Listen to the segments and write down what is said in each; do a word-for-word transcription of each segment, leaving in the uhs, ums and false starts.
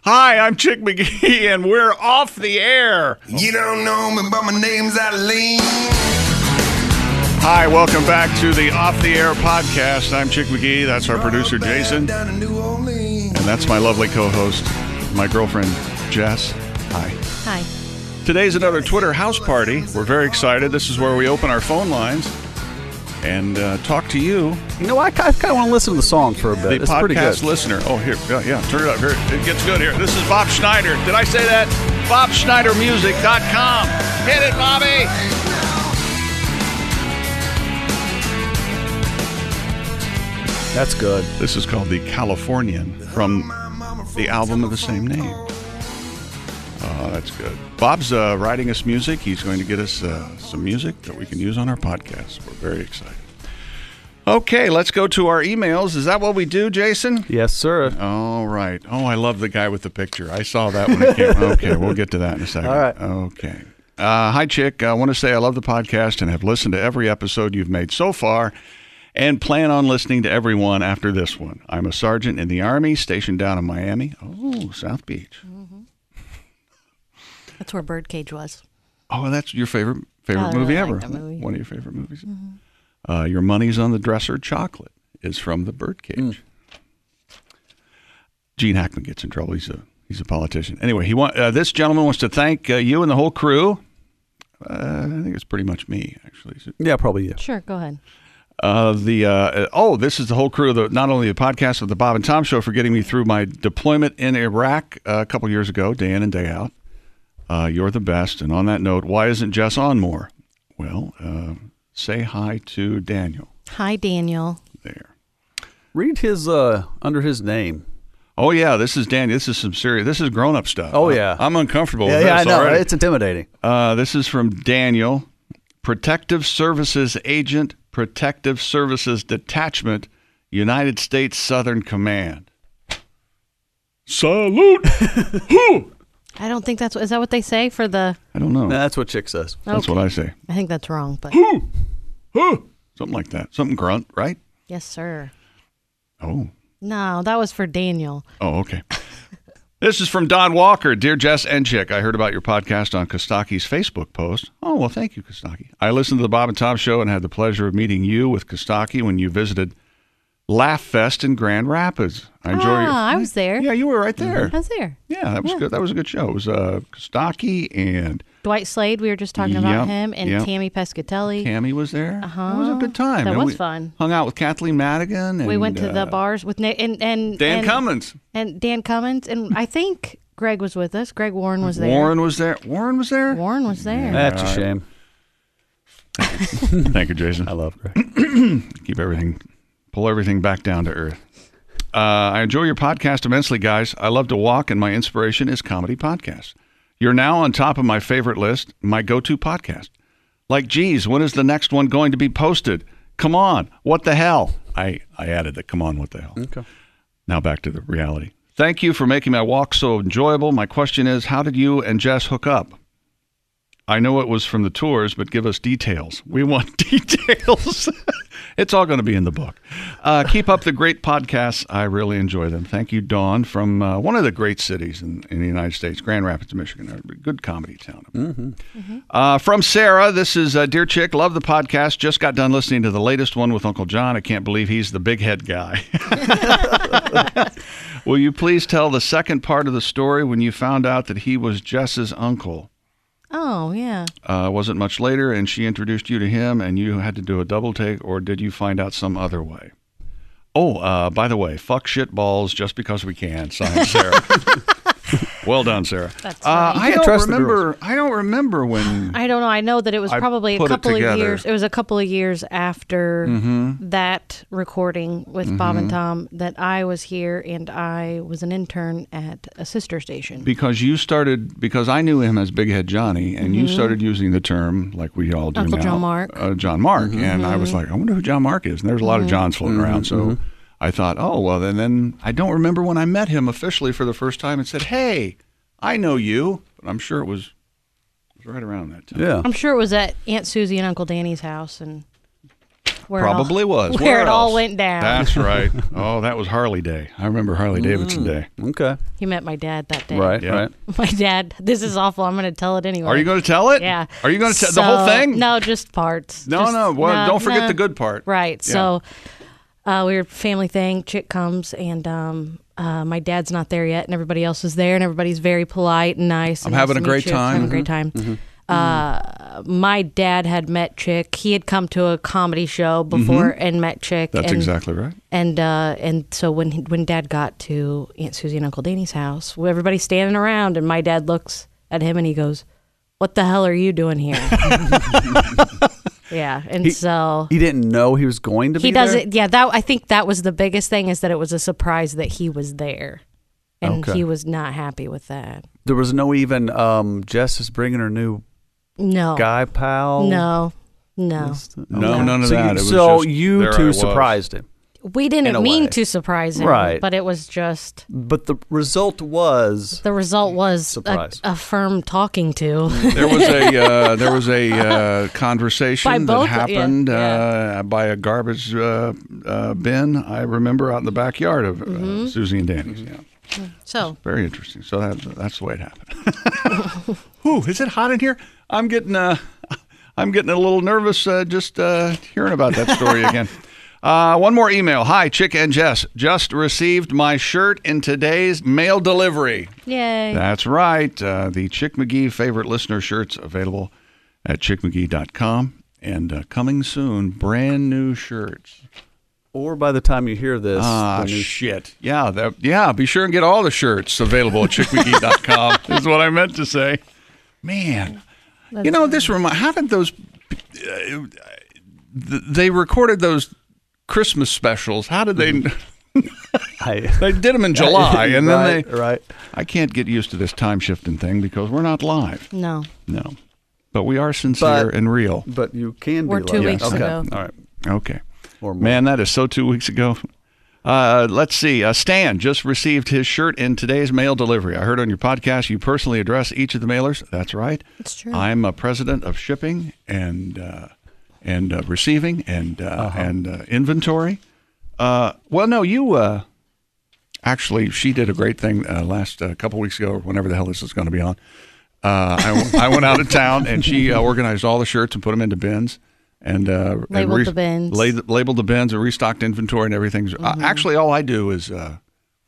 Hi, I'm Chick McGee, and we're off the air. You don't know me, but my name's Eileen. Hi, welcome back to the Off the Air podcast. I'm Chick McGee. That's our producer, Jason. And that's my lovely co-host, my girlfriend, Jess. Hi. Hi. Today's another Twitter house party. We're very excited. This is where we open our phone lines and uh, talk to you. You know, I kind of want to listen to the song for a bit. The it's pretty good. podcast listener. Oh, here. Yeah, yeah, turn it up. Here, it gets good here. This is Bob Schneider. Did I say that? Bob Schneider Music dot com. Hit it, Bobby. That's good. This is called The Californian from the album of the same name. Oh, that's good. Bob's uh, writing us music. He's going to get us uh, some music that we can use on our podcast. We're very excited. Okay, let's go to our emails. Is that what we do, Jason? Yes, sir. All right. Oh, I love the guy with the picture. I saw that when it came. Okay, we'll get to that in a second. All right. Okay. Uh, hi, Chick. I want to say I love the podcast and have listened to every episode you've made so far and plan on listening to everyone after this one. I'm a sergeant in the Army stationed down in Miami. Oh, South Beach. Mm-hmm. That's where Birdcage was. Oh, that's your favorite favorite I movie really ever. like that movie. One of your favorite movies. Mm-hmm. Uh, Your Money's on the Dresser chocolate is from the Birdcage. Mm. Gene Hackman gets in trouble. He's a he's a politician. Anyway, he want uh, this gentleman wants to thank uh, you and the whole crew. Uh, I think it's pretty much me, actually. Yeah, probably you. Sure, go ahead. Uh, the uh, oh, this is the whole crew. The, not only the podcast, but the Bob and Tom Show for getting me through my deployment in Iraq uh, a couple years ago, day in and day out. Uh, you're the best. And on that note, why isn't Jess on more? Well, uh, say hi to Daniel. Hi, Daniel. There. Read his uh, under his name. Oh yeah, this is Daniel. This is some serious. This is grown up stuff. Oh yeah, I'm uncomfortable. Yeah, with yeah, this I know. already. It's intimidating. Uh, this is from Daniel, Protective Services Agent, Protective Services Detachment, United States Southern Command. Salute. I don't think that's what, is that what they say for the? I don't know. Nah, that's what Chick says. That's Okay. what I say. I think that's wrong, but Something like that. Something grunt, right? yes, sir. Oh. No, that was for Daniel. Oh, okay. This is from Don Walker. Dear Jess and Chick, I heard about your podcast on Kostaki's Facebook post. Oh, well, thank you, Kostaki. I listened to the Bob and Tom Show and had the pleasure of meeting you with Kostaki when you visited Laugh Fest in Grand Rapids. I enjoy ah, your... I was there. Yeah, you were right there. I was there. Yeah, that was Yeah. good. That was a good show. It was uh, Kostaki and Dwight Slade, we were just talking about Yep, him, and yep. Tammy Pescatelli. Tammy was there. Uh-huh. It was a good time. That And was we fun. Hung out with Kathleen Madigan. And, we went to uh, the bars with Nick and, and Dan and, Cummins. and Dan Cummins, and I think Greg was with us. Greg Warren was there. Warren was there. Warren was there? Warren was there. That's a shame. Thank you, Jason. I love Greg. Keep everything, pull everything back down to earth. Uh, I enjoy your podcast immensely, guys. I love to walk, and my inspiration is comedy podcasts. You're now on top of my favorite list, my go-to podcast. Like, geez, when is the next one going to be posted? Come on, what the hell? I, I added the come on, what the hell. Okay. Now back to the reality. Thank you for making my walk so enjoyable. My question is, how did you and Jess hook up? I know it was from the tours, but give us details. We want details. It's all going to be in the book. Uh, keep up the great podcasts. I really enjoy them. Thank you, Dawn, from uh, one of the great cities in, in the United States, Grand Rapids, Michigan. A good comedy town. Mm-hmm. Mm-hmm. Uh, from Sarah, this is uh, Dear Chick, love the podcast. Just got done listening to the latest one with Uncle John. I can't believe he's the big head guy. Will you please tell the second part of the story when you found out that he was Jess's uncle? Oh, yeah. Uh, was it much later and she introduced you to him and you had to do a double take, or did you find out some other way? Oh, uh, by the way, fuck shit balls just because we can. Signed, Sarah. Well done, Sarah. That's uh, right. I You can't don't trust the remember. I don't remember when. I don't know. I know that it was I probably a put it couple of together. years. It was a couple of years after Mm-hmm. that recording with Bob and Tom that I was here, and I was an intern at a sister station. Because you started, because I knew him as Big Head Johnny, and you started using the term, like we all do Mm-hmm. Uncle now, John Mark. Uh, John Mark. And I was like, I wonder who John Mark is. And there's a lot of Johns floating around. So I thought, oh, well, then, then I don't remember when I met him officially for the first time and said, hey, I know you. But I'm sure it was, it was right around that time. Yeah. I'm sure it was at Aunt Susie and Uncle Danny's house, and where it all- Probably was. where it all else? went down. That's right. Oh, that was Harley Day. I remember Harley Davidson Day. Okay. He met my dad that day. Right. Yeah. Right. My dad. This is awful. I'm going to tell it anyway. Are you going to tell it? Yeah. Are you going to tell So- the whole thing? No, just parts. No, Just- no. Well, no, don't forget no. the good part. Right. Yeah. So uh, we were family thing. Chick comes and um, uh, my dad's not there yet, and everybody else is there, and everybody's very polite and nice. I'm and having nice a to great meet you. time. Having a great time. Uh, my dad had met Chick. He had come to a comedy show before and met Chick. That's and, exactly right. And uh, and so when he, when Dad got to Aunt Susie and Uncle Danny's house, well, everybody's standing around, and my dad looks at him and he goes, "What the hell are you doing here?" Yeah, and He- so He didn't know he was going to be he does there? it. Yeah, that I think that was the biggest thing, is that it was a surprise that he was there, and Okay. he was not happy with that. There was no even, um, Jess is bringing her new No, guy pal? no, no. No, none of so that. You, It was so just, you there I two was. surprised him. We In didn't a mean way. to surprise him, Right. but it was just But the result was the result was a, Surprise. a firm talking to. There was a uh, there was a uh, conversation By that both- yeah, happened yeah. Uh, by a garbage uh, uh, bin. I remember out in the backyard of uh, Mm-hmm. Susie and Danny's. Yeah, So very interesting. So that that's the way it happened. Ooh, is it hot in here? I'm getting uh, I'm getting a little nervous uh, just uh, hearing about that story again. Uh, one more email. Hi, Chick and Jess. Just received my shirt in today's mail delivery. yay! That's right. Uh, the Chick McGee favorite listener shirts available at chick mcgee dot com. And uh, coming soon, brand new shirts. or by the time you hear this, Ah, the new- shit. Yeah, that, yeah. Be sure and get all the shirts available at chick mcgee dot com is what I meant to say. Man, you know, this remind. How did those... Uh, th- they recorded those Christmas specials. How did they... I, They did them in July, and then right, they... right. I can't get used to this time shifting thing because we're not live. No, No. But we are sincere But- and real. But you can We're be two like- weeks okay. ago. All right. Okay. Or more. Man, that is so two weeks ago. Uh, let's see. Uh, Stan just received his shirt in today's mail delivery. I heard on your podcast you personally address each of the mailers. That's right. it's true. I'm a president of shipping and uh, and uh, receiving and uh, and uh, inventory. Uh, well, no, you uh, actually she did a great thing uh, last uh, couple weeks ago, or whenever the hell this is going to be on. Uh, I, w- I went out of town and she uh, organized all the shirts and put them into bins. And uh, and Labeled the bins. la- labeled the bins, and restocked inventory and everything. Uh, actually, all I do is uh,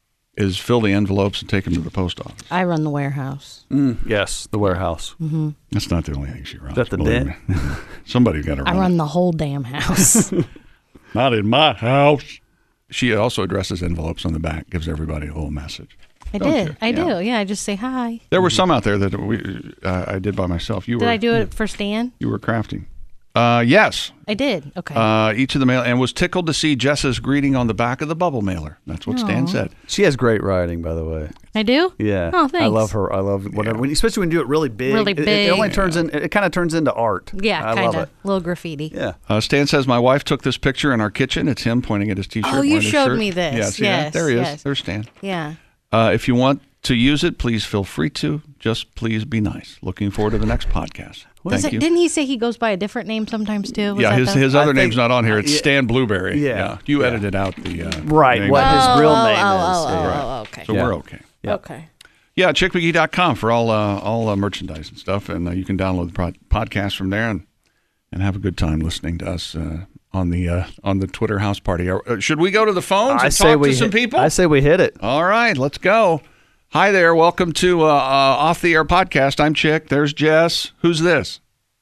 is fill the envelopes and take them to the post office. I run the warehouse. Mm, yes, the warehouse. That's not the only thing she runs. that the believe den? me. Somebody got to run. I it. run the whole damn house. Not in my house. She also addresses envelopes on the back, gives everybody a little message. I Don't did. you? I Yeah. do. Yeah, I just say hi. There were some out there that we uh, I did by myself. You Did were I do it for Stan? you were crafting. Uh, yes. I did. Okay. Uh, each of the mail and was tickled to see Jess's greeting on the back of the bubble mailer. That's what Stan Aw. said. She has great writing, by the way. I do? Yeah. Oh, thanks. I love her. I love whatever. When, especially when you do it really big. Really It- It, big. only turns in. It kind of turns into art. Yeah, I kind love of. it. Little graffiti. Yeah. Uh, Stan says, my wife took this picture in our kitchen. It's him pointing at his T-shirt. Oh, you wearing his showed shirt. me this. Yeah, see that? Yes, There he is. yes. There's Stan. Yeah. Uh, if you want to use it, please feel free to. Just please be nice. Looking forward to the next podcast. Is Thank it, you. Didn't he say he goes by a different name sometimes too? Was yeah, that his, the- his other I name's think- not on here. It's yeah. Stan Blueberry. Yeah. You Yeah. edited out the uh, Right, name. what his Oh, real oh, name oh, is. oh, oh, Yeah. oh, okay. So Yeah. we're okay. Yeah. Okay. Yeah, chick mcgee dot com for all uh, all uh, merchandise and stuff, and uh, you can download the pro- podcast from there and and have a good time listening to us uh, on the uh, on the Twitter house party. Uh, should we go to the phones I and say talk we to some hit- people? I say we hit it. All right, let's go. Hi there, welcome to uh, uh, Off the Air Podcast. I'm Chick. There's Jess. Who's this?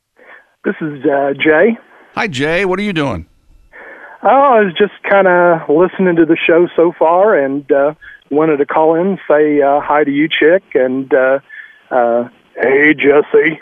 This is uh, Jay. Hi, Jay. What are you doing? Oh, I was just kind of listening to the show so far and uh, wanted to call in and say uh, hi to you, Chick, and uh, uh, hey, Jesse.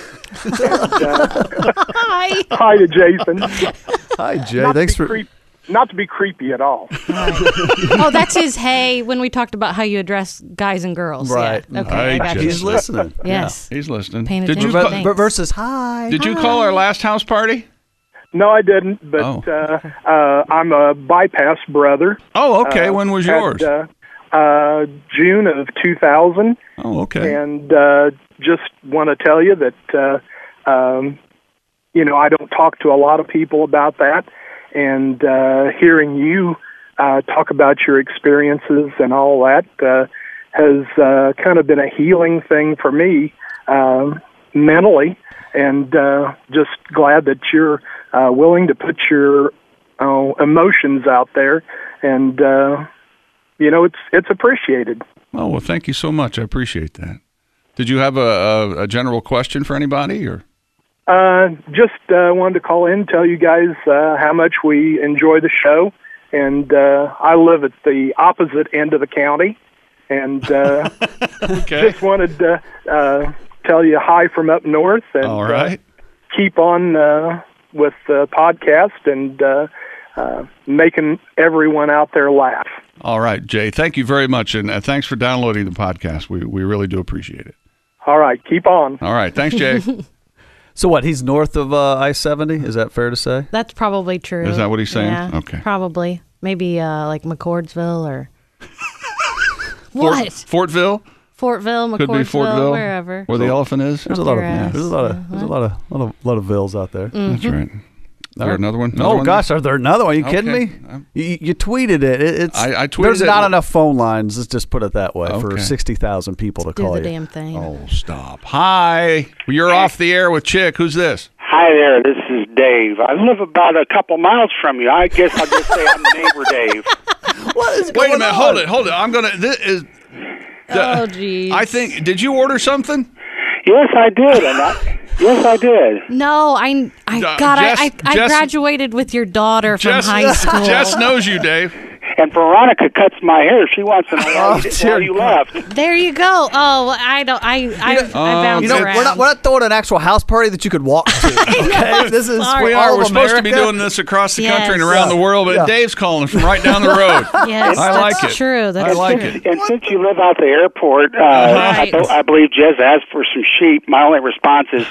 and, uh, Hi. hi to Jason. Hi, Jay. Not Thanks to be for. creep- not to be creepy at all. Oh, that's his hey when we talked about how you address guys and girls. Right. Yeah. Okay. Hi, I got Jay. you. He's listening. Yes. He's listening. Paying Did you attention. ca- But, Thanks. but versus hi. did you call our last house party? No, I didn't, but Oh. uh, uh, I'm a bypass brother. Oh, okay. Uh, when was at, yours? Uh, uh, June of two thousand. oh, okay. And uh, just want to tell you that, uh, um, you know, I don't talk to a lot of people about that. and uh, hearing you uh, talk about your experiences and all that uh, has uh, kind of been a healing thing for me um, mentally, and uh, just glad that you're uh, willing to put your uh, emotions out there, and uh, you know, it's it's appreciated. Oh, well, thank you so much. I appreciate that. Did you have a, a, a general question for anybody, or? Uh, just uh, wanted to call in, tell you guys uh, how much we enjoy the show, and uh, I live at the opposite end of the county, and uh, Okay. just wanted to uh, tell you hi from up north, and All right. uh, keep on uh, with the podcast and uh, uh, making everyone out there laugh. All right, Jay. Thank you very much, and uh, thanks for downloading the podcast. We we really do appreciate it. All right, keep on. All right, thanks, Jay. So what? He's north of uh, I seventy. Is that fair to say? That's probably true. Is that what he's saying? Yeah, Okay. Probably. Maybe uh, like McCordsville or Fort, what? Fortville Fortville, could be McCordsville, Fortville, wherever. where the elephant is. There's a lot of your ass. there's a lot of there's a lot of lot of, lot of villes out there. That's right. Is there another one? Another Oh one gosh, are there another one? Are you kidding Okay. me? You, you tweeted it. it it's I- I tweeted there's it. not enough phone lines. Let's just put it that way for Okay. sixty thousand people to Do call the you. damn thing. Oh, stop. Hi. You're off the air with Chick. Who's this? Hi there, this is Dave. I live about a couple miles from you. I guess I'll just say I'm neighbor Dave. What is Wait going a minute. on? Hold it. Hold it. I'm gonna. This is. the- Oh, geez. I think. Did you order something? Yes, I did. And I, yes, I did. No, I, I Uh, God, Jess- I, I, I Jess- graduated with your daughter from Jess, high school. Jess knows you, Dave. And Veronica cuts my hair. She wants to know why, Oh, you, dear why you God. left. There you go. Oh, well, I don't. I, I, I Um, bounce You know, around. we're not, we're not throwing an actual house party that you could walk to. Okay, this is Sorry. for We all are. of We're supposed to be America. doing this across the Yes. country and around Yeah. the world, but Yeah. Dave's calling from right down the road. Yes, I like that's it. true. That's I like true. it. And since you live out the airport, uh, Right. I, be- I believe Jez asked for some sheep. My only response is,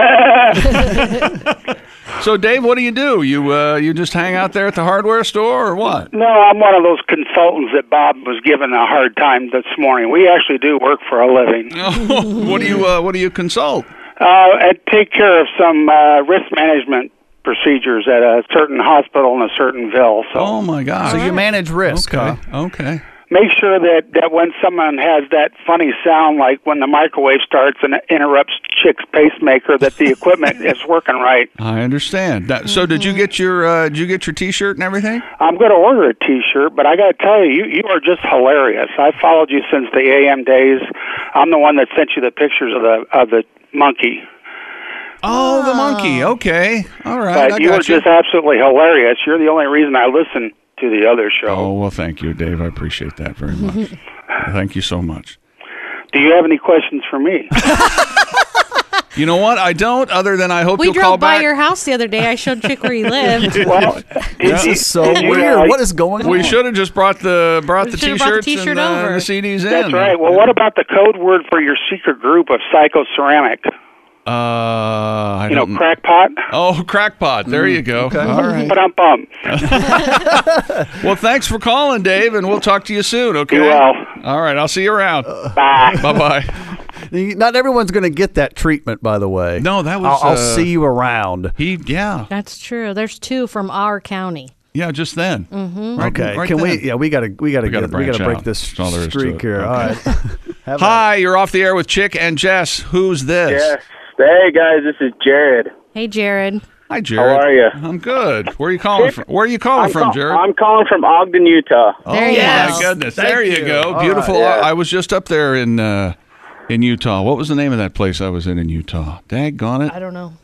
So, Dave, what do you do? You uh, you just hang out there at the hardware store, or what? no, I'm one of those consultants that Bob was giving a hard time this morning. We actually do work for a living. what do you uh, What do you consult? Uh, and take care of some uh, risk management procedures at a certain hospital in a certain ville. So Oh my God! So you manage risk, okay, huh? okay. make sure that, that when someone has that funny sound, like when the microwave starts and it interrupts Chick's pacemaker, that the equipment is working right. I understand. That, so, did you get your uh, Did you get your T-shirt and everything? I'm going to order a T-shirt, but I got to tell you, you, you are just hilarious. I followed you since the A M days. I'm the one that sent you the pictures of the of the monkey. Oh, the monkey. Okay, all right. But I you were got you. just absolutely hilarious. You're the only reason I listen to the other show. Oh well, thank you, Dave. I appreciate that very much. Thank you so much. Do you have any questions for me? You know what? I don't. Other than I hope We you'll call drove by back. your house the other day. I showed Chick where you lived. Well, This is so Yeah, weird. I- What is going on? We should have just brought the brought We the should've brought the T-shirts T-shirt and uh, over. the C Ds in. That's right. Well, what about the code word for your secret group of Psycho Ceramic? Uh, I You know, don't. crackpot? Oh, crackpot. There you go. All right. But I'm bummed. Well, thanks for calling, Dave, and we'll talk to you soon. Okay. Be well. All right. I'll see you around. Bye. Bye bye. Not everyone's going to get that treatment, by the way. No, that was. I'll, I'll uh, see you around. He. Yeah. That's true. There's two from our county. Yeah. Just then. Mm-hmm. Right, Okay, right can then. we? Yeah, we got to. We got to We gotta get. We got to branch break out. this That's all there is to streak it. here. Okay. All right. Have Hi, you're off the air with Chick and Jess. Who's this? Yes. Hey guys, this is Jared. Hey, Jared. Hi, Jared. How are ya? I'm good. Where are you calling from? Where are you calling I'm from, call- Jared? I'm calling from Ogden, Utah. oh There you my go. goodness! Thank there you, you. go. All Beautiful. right. Yeah. I was just up there in uh, in Utah. What was the name of that place I was in in Utah? Daggone it! I don't know.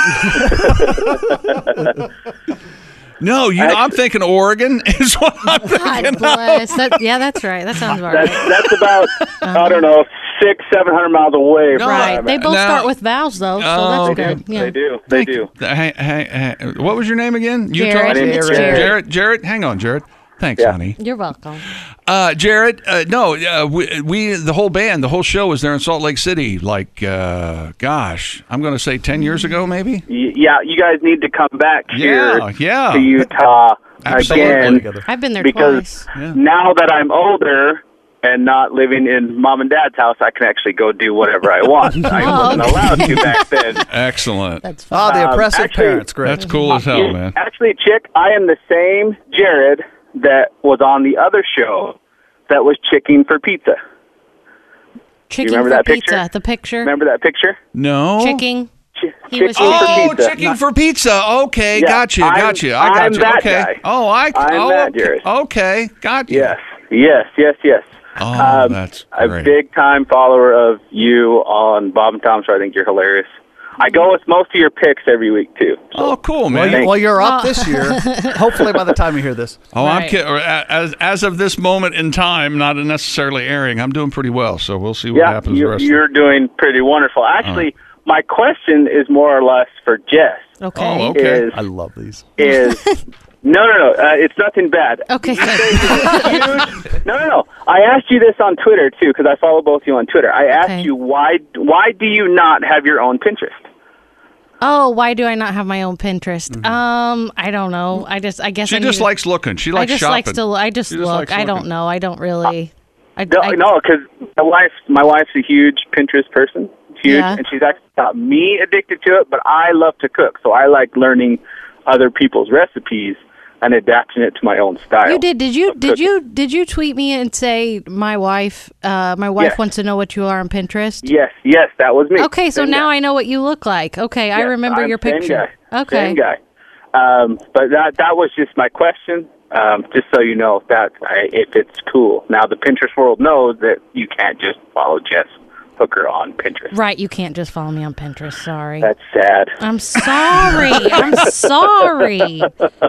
No, you. I'm thinking Oregon is what I'm thinking. God bless. That, yeah, that's right. That sounds about That's right. that's about I don't know six seven hundred miles away. From where Right. I'm They at. both Now- start with vowels, though, so Oh, that's okay. good. Yeah. They do. They do. Hey, hey, hey, what was your name again? Jared. Utah. My name is It's Jared. Jared. Jared. Hang on, Jared. Thanks, Yeah. honey. You're welcome. Uh, Jared, uh, no, uh, we, we, the whole band, the whole show was there in Salt Lake City. Like, uh, gosh, I'm going to say ten years ago, maybe. Y- Yeah, you guys need to come back here Yeah, yeah. to Utah Absolutely. again together. I've been there because twice. Yeah. now that I'm older, and not living in mom and dad's house, I can actually go do whatever I want. I wasn't allowed to back then. Excellent. That's Oh, fun. the Um, oppressive actually- parents. Great. That's cool as hell, Yeah, man. Actually, Chick, I am the same Jared that was on the other show that was chicking for pizza. Chicken remember for that pizza. picture? The picture. Remember that picture? No. Chicking. Ch- He was chicking chicken. Oh, for pizza. chicken for pizza. Okay, Yeah, gotcha, I'm- gotcha. I I'm got you. that Okay. guy. Oh, I. I'm oh, that, okay. Jared. Okay, got you. Yes, yes, yes, yes. Oh, that's a great. big time follower of you on Bob and Tom Show. I think you're hilarious. I go with most of your picks every week too. Oh, cool, Well, man. you, well, you're up Oh. this year. Hopefully, by the time you hear this. Oh, I'm Right. kidding. As as of this moment in time, not necessarily airing, I'm doing pretty well. So we'll see what Yeah, happens the you're, rest. of you're doing pretty wonderful. Actually, my question is more or less for Jess. Okay. Oh, okay. Is I love these. is no, no, no. Uh, it's nothing bad. Okay. Huge- no, no, no. I asked you this on Twitter too because I follow both of you on Twitter. I asked Okay. you why why do you not have your own Pinterest? Oh, why do I not have my own Pinterest? Mm-hmm. Um, I don't know. I just, I guess She I just need- likes looking. She I likes just shopping. likes to. I just She just look. likes I don't looking. know. I don't really. I, No, I, no, because my wife, my wife's a huge Pinterest person, huge, Yeah. and she's actually got me addicted to it. But I love to cook, so I like learning other people's recipes and adapting it to my own style. You did? Did you? of Did cooking. you? Did you tweet me and say my wife? Uh, my wife Yes. wants to know what you are on Pinterest. Yes, yes, that was me. Okay, so Same now guy. I know what you look like. Okay, I Yes, remember I'm your same picture. guy. Okay. Same guy. Um, but that that was just my question. Um, just so you know that I, if it's cool. Now the Pinterest world knows that you can't just follow Jess Hooker on Pinterest. Right, you can't just follow me on Pinterest. Sorry. That's sad. I'm sorry. I'm sorry.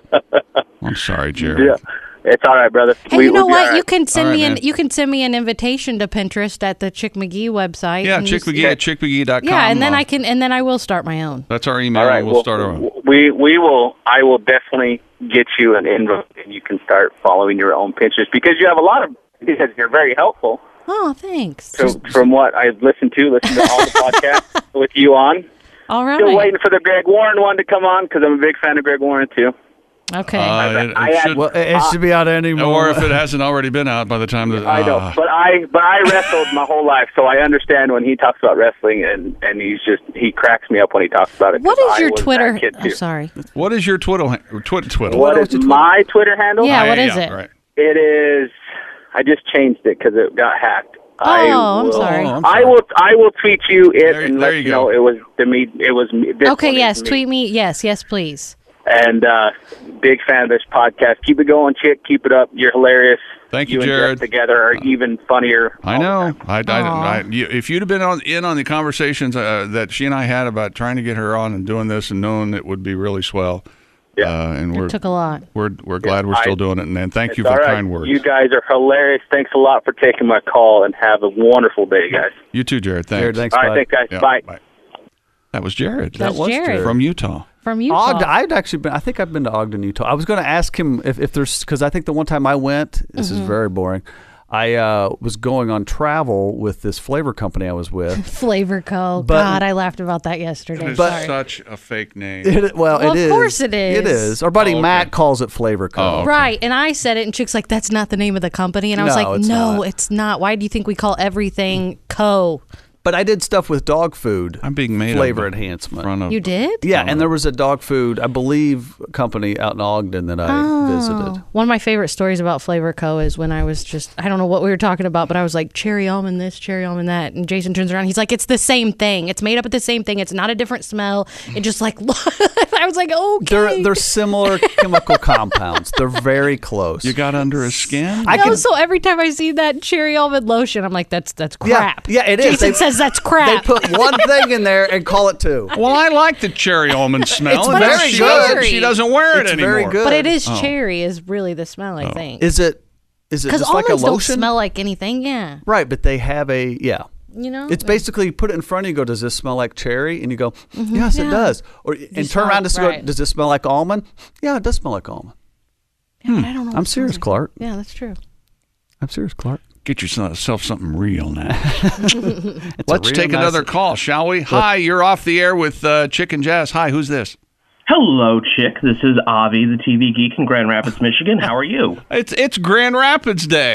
I'm sorry, Jared. Yeah, it's all right, brother. Hey, We- you know we'll be what? all right. You can send All right, me an man. you can send me an invitation to Pinterest at the Chick McGee website. Yeah, and Chick you- McGee at chick mcgee dot com. Yeah, and then Uh, I can and then I will start my own. That's our email. All right, we'll, well, start our own. We we will. I will definitely get you an invite, and you can start following your own Pinterest because you have a lot of. Because you're very helpful. Oh, thanks. So from what I've listened to, listen to all the podcasts with you on. All right. Still waiting for the Greg Warren one to come on because I'm a big fan of Greg Warren too. Okay. Uh, it, it I had- should, Well, it, it should be out any or moment. if it hasn't already been out by the time that. I know, uh, but I but I wrestled my whole life, so I understand when he talks about wrestling, and and he's just he cracks me up when he talks about it. what 'cause is I your was that Twitter? kid, I'm too. sorry. What is your Twitter? Twitter. Twitter. What is my Twitter handle? Yeah, Ah, what is it? Right. It is. I just changed it because it got hacked. Oh, I I'm will, sorry. Oh, I'm I sorry. will. I will tweet you it There- and there let you you know go. it was the me. It was me. This Okay, one is yes, me. tweet me. Yes, yes, please. And uh, big fan of this podcast. Keep it going, chick. Keep it up. You're hilarious. Thank you, and Jeff Jared. together are even funnier. I all the know. time. I, I, Aw. I, you, if you'd have been on, in on the conversations uh, that she and I had about trying to get her on and doing this and knowing it would be really swell. Yeah. Uh, and we're It took a lot. we're we're glad we're I- still doing it. And, and thank It's you for all the right. kind words. You guys are hilarious. Thanks a lot for taking my call, and have a wonderful day, guys. You too, Jared. Thanks. Jared, thanks, All right, bud. thanks, guys. Yeah, Bye. That was Jared. That was Jared. from Utah. From Utah. Ogden, I'd actually been. I think I've been to Ogden, Utah. I was going to ask him if, if there's because I think the one time I went, this Mm-hmm. is very boring. I uh, was going on travel with this flavor company I was with. Flavor Co. But- God, I laughed about that yesterday. It is Sorry. such a fake name. It, well, Well, it of is. course it is. It is. Our buddy Oh, okay. Matt calls it Flavor Co. Oh, okay. Right, and I said it, and Chick's like, "That's not the name of the company," and I was No, like, it's "No, not. it's not. Why do you think we call everything Co?" But I did stuff with dog food. I'm being made flavor of enhancement. Front of, You did? Yeah, and there was a dog food, I believe, company out in Ogden that I visited. One of my favorite stories about Flavor Co. is when I was just, I don't know what we were talking about, but I was like, cherry almond this, cherry almond that. And Jason turns around. He's like, it's the same thing. It's made up of the same thing. It's not a different smell. It just like, I was like, okay. They're they're similar chemical compounds. They're very close. You got under his skin? I no, can, so every time I see that cherry almond lotion, I'm like, that's that's Yeah, crap. yeah, it is. Jason They- says that's they crap. put one thing in there and call it two. Well, I like the cherry almond smell. It's and very now she good. doesn't- She doesn't wear it It's anymore. very good. but it is Oh. cherry is really the smell, I think. Is it? Is it Because just like almonds a lotion? don't smell like anything. Yeah, Right, but they have a yeah. you know. It's basically you put it in front of you. and Go, does this smell like cherry? And you go, yes, it Yeah. does. Or and turn smell around it, and go, right. does this smell like almond? Yeah, it does smell like almond. Yeah, but I don't know. I'm what it serious, smells like. Clark. Yeah, that's true. I'm serious, Clark. Get yourself something real now. It's a Let's real take nice- another call, shall we? Hi, you're off the air with uh, Chick and Jazz. Hi, who's this? Hello, Chick. This is Avi, the T V geek in Grand Rapids, Michigan. How are you? It's it's Grand Rapids Day.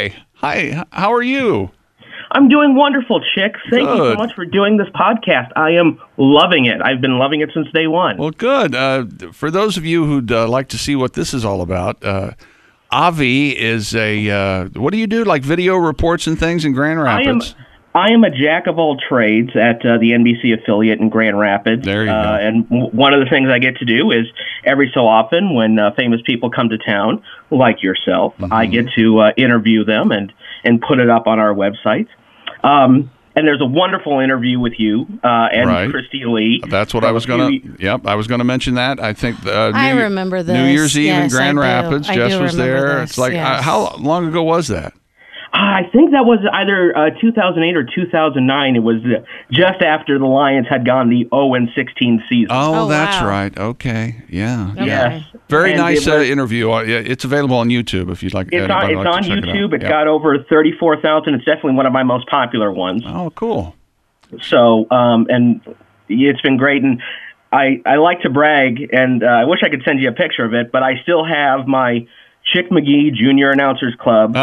Hi, h- how are you? I'm doing wonderful, Chick. Thank you Good. so much for doing this podcast. I am loving it. I've been loving it since day one. Well, good. Uh, for those of you who'd uh, like to see what this is all about, uh, Avi is a, uh, what do you do, like video reports and things in Grand I am Rapids? I am a jack of all trades at uh, the N B C affiliate in Grand Rapids. There you uh, go. And w- one of the things I get to do is every so often when uh, famous people come to town, like yourself, Mm-hmm. I get to uh, interview them and, and put it up on our website. Um, and there's a wonderful interview with you uh, and Right. Christy Lee. That's what from I was a few going ye- to, yep, I was going to mention that. I think uh, New, I remember New this. Year's Eve in Yes, Grand I do. Rapids. I Jess do was remember there. this, It's like, uh, yes. how long ago was that? I think that was either uh, two thousand eight or two thousand nine. It was uh, just after the Lions had gone the oh and sixteen season. Oh, Oh, that's wow. right. Okay. Yeah. Okay. Yes. Very And nice it uh, was- interview. Uh, yeah, it's available on YouTube if you'd like. It's on, anybody it's would like on to check it out. YouTube. It Yep. got over thirty-four thousand. It's definitely one of my most popular ones. Oh, cool. So, um, and it's been great. And I, I like to brag, and uh, I wish I could send you a picture of it, but I still have my Chick McGee Junior Announcers Club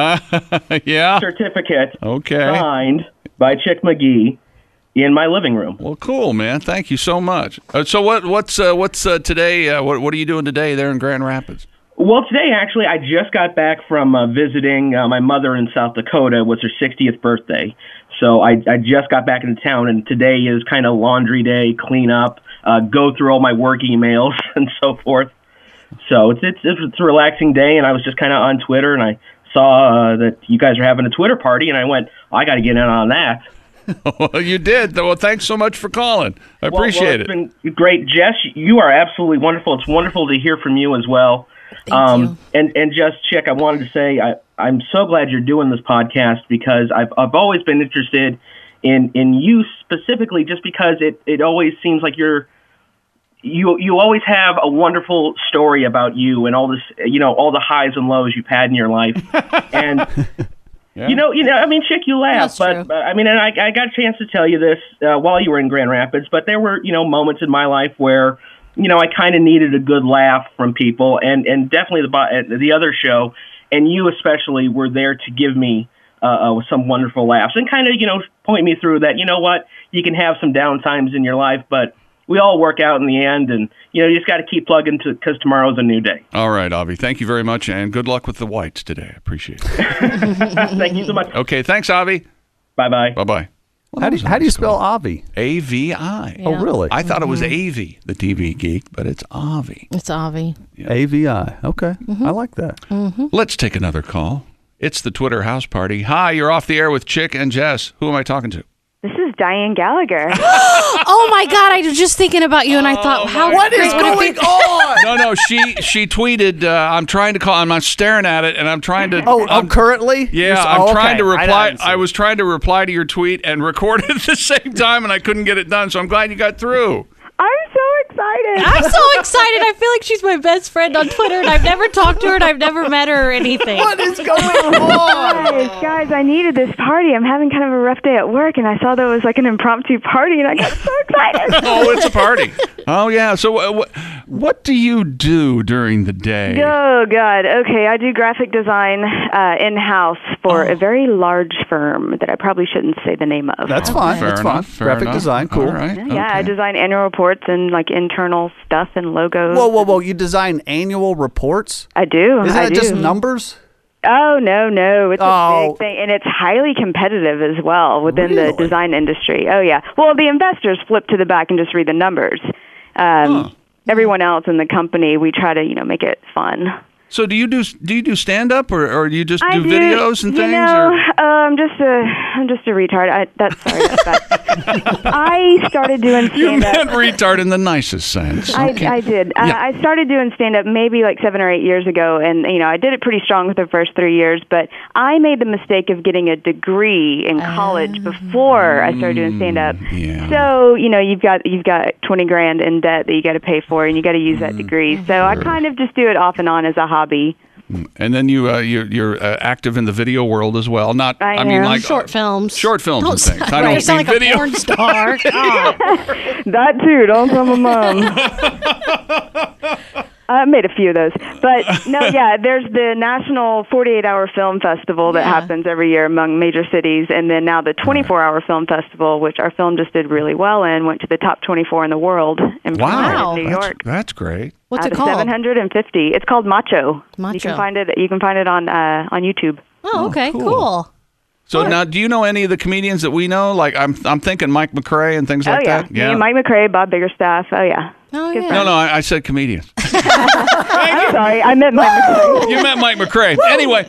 Yeah. certificate Okay. signed by Chick McGee in my living room. Well, cool, man. Thank you so much. Uh, so, what what's uh, what's uh, today? Uh, what what are you doing today there in Grand Rapids? Well, today, actually, I just got back from uh, visiting uh, my mother in South Dakota. It was her sixtieth birthday. So I, I just got back into town, and today is kind of laundry day, clean up, uh, go through all my work emails and so forth. So it's it's, it's a relaxing day, and I was just kind of on Twitter, and I saw uh, that you guys are having a Twitter party, and I went, I got to get in on that. Well, you did. Well, thanks so much for calling. I Well, appreciate well, it. It's been great. Jess, you are absolutely wonderful. It's wonderful to hear from you as well. Thank um, you. And and just Chick, I wanted to say I, I'm so glad you're doing this podcast because I've I've always been interested in in you specifically, just because it, it always seems like you're you you always have a wonderful story about you and all this, you know, all the highs and lows you've had in your life. And Yeah. you know, you know, I mean, Chick, you laugh, That's but, true. but I mean, and I, I got a chance to tell you this uh, while you were in Grand Rapids, but there were, you know, moments in my life where, you know, I kind of needed a good laugh from people, and, and definitely the bo- the other show, and you especially were there to give me uh, uh, some wonderful laughs and kind of, you know, point me through that, you know what, you can have some down times in your life, but we all work out in the end, and, you know, you just got to keep plugging to because tomorrow's a new day. All right, Avi. Thank you very much, and good luck with the Whites today. I appreciate it. Thank you so much. Okay, thanks, Avi. Bye-bye. Bye-bye. Well, How that do was you, a how do you nice spell call. Avi? A V I. Yeah. Oh, really? I thought it was Mm-hmm. A V, the T V geek, but it's Avi. It's Avi. A V I. Okay. Mm-hmm. I like that. Let's take another call. It's the Twitter house party. Hi, you're off the air with Chick and Jess. Who am I talking to? This is Diane Gallagher. Oh my God! I was just thinking about you, and I thought, how What great would it be? on? No, no, she she tweeted, uh, I'm trying to call, I'm not staring at it, and I'm trying to. Oh, I'm, oh, currently? Yeah, You're s- I'm oh, trying okay. to I reply. didn't see I, it. was trying to reply to your tweet and record it at the same time, and I couldn't get it done, so I'm glad you got through. I'm so excited. I'm so excited. I feel like she's my best friend on Twitter, and I've never talked to her, and I've never met her or anything. What is going on? Guys, guys, I needed this party. I'm having kind of a rough day at work, and I saw there was like an impromptu party, and I got so excited. Oh, it's a party. Oh, yeah. So, uh, what, what do you do during the day? Oh, God. Okay, I do graphic design uh, in-house for Oh. a very large firm that I probably shouldn't say the name of. That's fine. Fair That's enough. fine. Fair Graphic enough. design, cool. All right. Yeah, I okay. design annual reports and like internal stuff and logos. Whoa, whoa, whoa! You design annual reports? I do. Isn't I it do. just numbers? Oh, no, no. It's a Oh. big thing, and it's highly competitive as well within Really? the design industry. Oh, yeah. Well, the investors flip to the back and just read the numbers. Um, Huh. Everyone else in the company, we try to, you know, make it fun. So, do you do do you do stand up, or, or do you just I do do, videos and you things? know, or? uh, I'm just a, I'm just a retard. I, that's sorry. That's bad. I started doing You stand meant up. retard in the nicest sense. I, Okay. I did. Yeah. I, I started doing stand up maybe like seven or eight years ago, and you know I did it pretty strong with the first three years. But I made the mistake of getting a degree in college before I started doing stand up. yeah. So you know you've got you've got twenty grand in debt that you got to pay for, and you got to use Mm. that degree. So I kind of just do it off and on as a hobby. And then you uh, you you're uh, active in the video world as well. Not I mean am. like Short films. Short films Don't and things. sound- I right, don't you sound mean like video. a porn star. God. That too. Don't tell my mom. I made a few of those. But no, yeah, there's the National forty-eight hour Film Festival that Yeah. happens every year among major cities. And then now the twenty-four hour Film Festival, which our film just did really well in, went to the top twenty-four in the world in Wow. New That's, York. that's great. What's out it of called? seven hundred fifty. It's called Macho. Macho. You can find it. You can find it on uh, on YouTube. Oh, okay, cool. cool. So now, do you know any of the comedians that we know? Like, I'm I'm thinking Mike McRae and things Oh like yeah, that. Me and Mike McRae, Bob Biggerstaff. Oh yeah. Oh, Good yeah. No, no, I, I said comedians. I'm sorry, I meant Mike McRae. You meant Mike McRae. Anyway,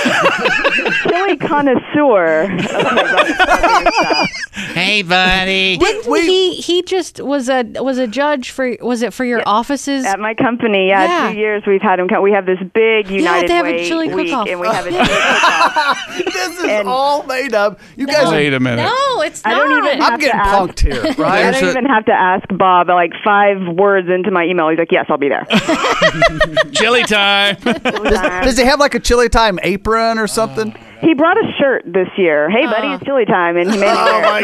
Chili connoisseur. Okay, Bob Biggerstaff. hey, buddy. Didn't he he just was a was a judge for was it for your offices? At my company, yeah, Yeah. two years we've had him come. We have this big United they have a Way chili week, cook-off. and we have a chili cook-off. This is And- all made up. You guys, Wait a minute. No, it's not. I don't even I'm have getting to ask. punked here, I right? There's don't a- even have to ask Bob. Like five words into my email, he's like, "Yes, I'll be there." Chili time. Does he have like a chili time apron or something? He brought a shirt this year. Hey, buddy, it's chili time, and he made me wear it.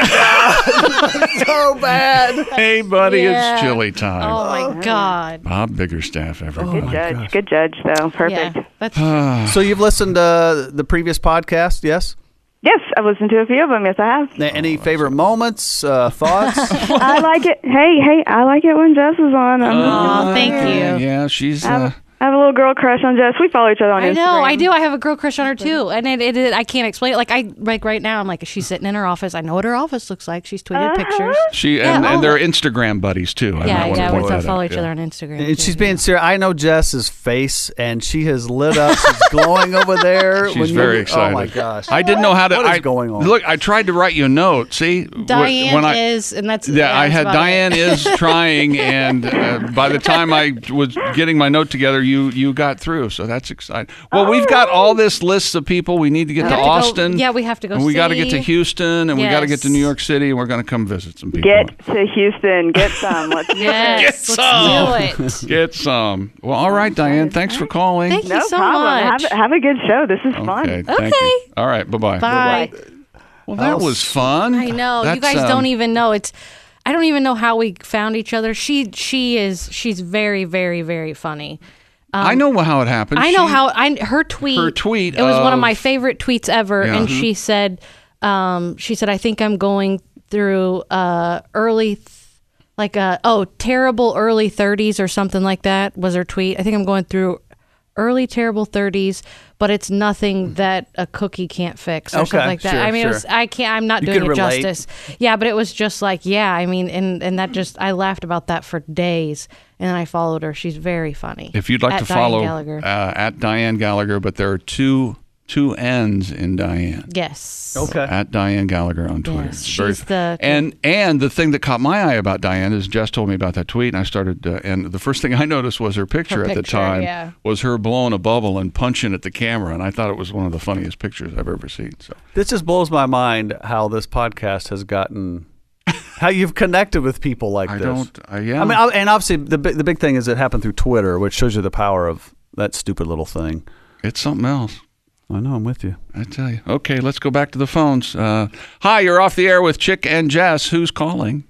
God, so bad. Hey, buddy, Yeah. it's chili time. Oh my God. Bob Biggerstaff, everybody. Good judge. Good judge, though. Perfect. Yeah, that's So you've listened to the previous podcast, yes? Yes, I've listened to a few of them. Yes, I have. Any favorite moments, uh, thoughts? I like it. Hey, hey, I like it when Jess is on. I'm Aw, thank Yeah, you. yeah, she's. I have, Uh, I have a little girl crush on Jess. We follow each other on I Instagram. know, I do. I have a girl crush on her too, and it, it, it I can't explain it. Like I, like right now, I'm like, she's sitting in her office. I know what her office looks like. She's tweeted Uh-huh. pictures. she Yeah, and, oh. and they're Instagram buddies too. I Yeah, might want yeah, to we point that follow out. each Yeah. other on Instagram. And too, she's yeah. being serious. I know Jess's face, and she has lit up. She's glowing over there. She's when you- very excited. Oh my gosh! I didn't know how to. What is I, going on? Look, I tried to write you a note. See, Wh- Diane when I, is, and that's Yeah, I that's had about Diane it. is trying, and uh, by the time I was getting my note together, you you got through. So that's exciting. Well, we've got all this lists of people. We need to get We to have to go- Austin. yeah, we have to go And we got to get to see. Houston, and we got to get to Yes. New York City, and we're going to come visit some people. Get to Houston. Get some. Let's do Yes, it. Get let's do it. Get some. Well, all right, Diane. Thanks for calling. Thank No you so problem. much. Have, have a good show. This is fun. Okay. Thank Okay. you. All right. Bye-bye. Bye. Well, that was fun. I know. you That's, guys um, don't even know. It's I don't even know how we found each other. She she is she's very very very funny. I know how it happened. I know She- how I her tweet. her tweet It was one of of- my favorite tweets ever, Yeah. and Mhm. she said, um, she said, I think I'm going through uh early. Th- like a oh terrible early thirties or something like that was her tweet. I think I'm going through early terrible thirties, but it's nothing that a cookie can't fix or Okay, something like that. sure, I mean, it sure. was, I can't. I'm not You doing could it relate. justice. Yeah, but it was just like yeah. I mean, and and that just I laughed about that for days, and then I followed her. She's very funny. If you'd like At to Diane follow Gallagher. uh, at Diane Gallagher, but there are two two N's in Diane. Yes. Okay. At Diane Gallagher on Twitter. Yes, It's very- she's the- and and the thing that caught my eye about Diane is Jess told me about that tweet, and I started. Uh, and the first thing I noticed was her picture Her at the picture, time yeah. was her blowing a bubble and punching at the camera, and I thought it was one of the funniest pictures I've ever seen. So This just blows my mind how this podcast has gotten, how you've connected with people like I this. don't. Uh, yeah. I mean, I- and obviously the big, the big thing is it happened through Twitter, which shows you the power of that stupid little thing. it's something else. I know, I'm with you. I tell you. Okay, let's go back to the phones. Uh, hi, you're off the air with Chick and Jess. Who's calling?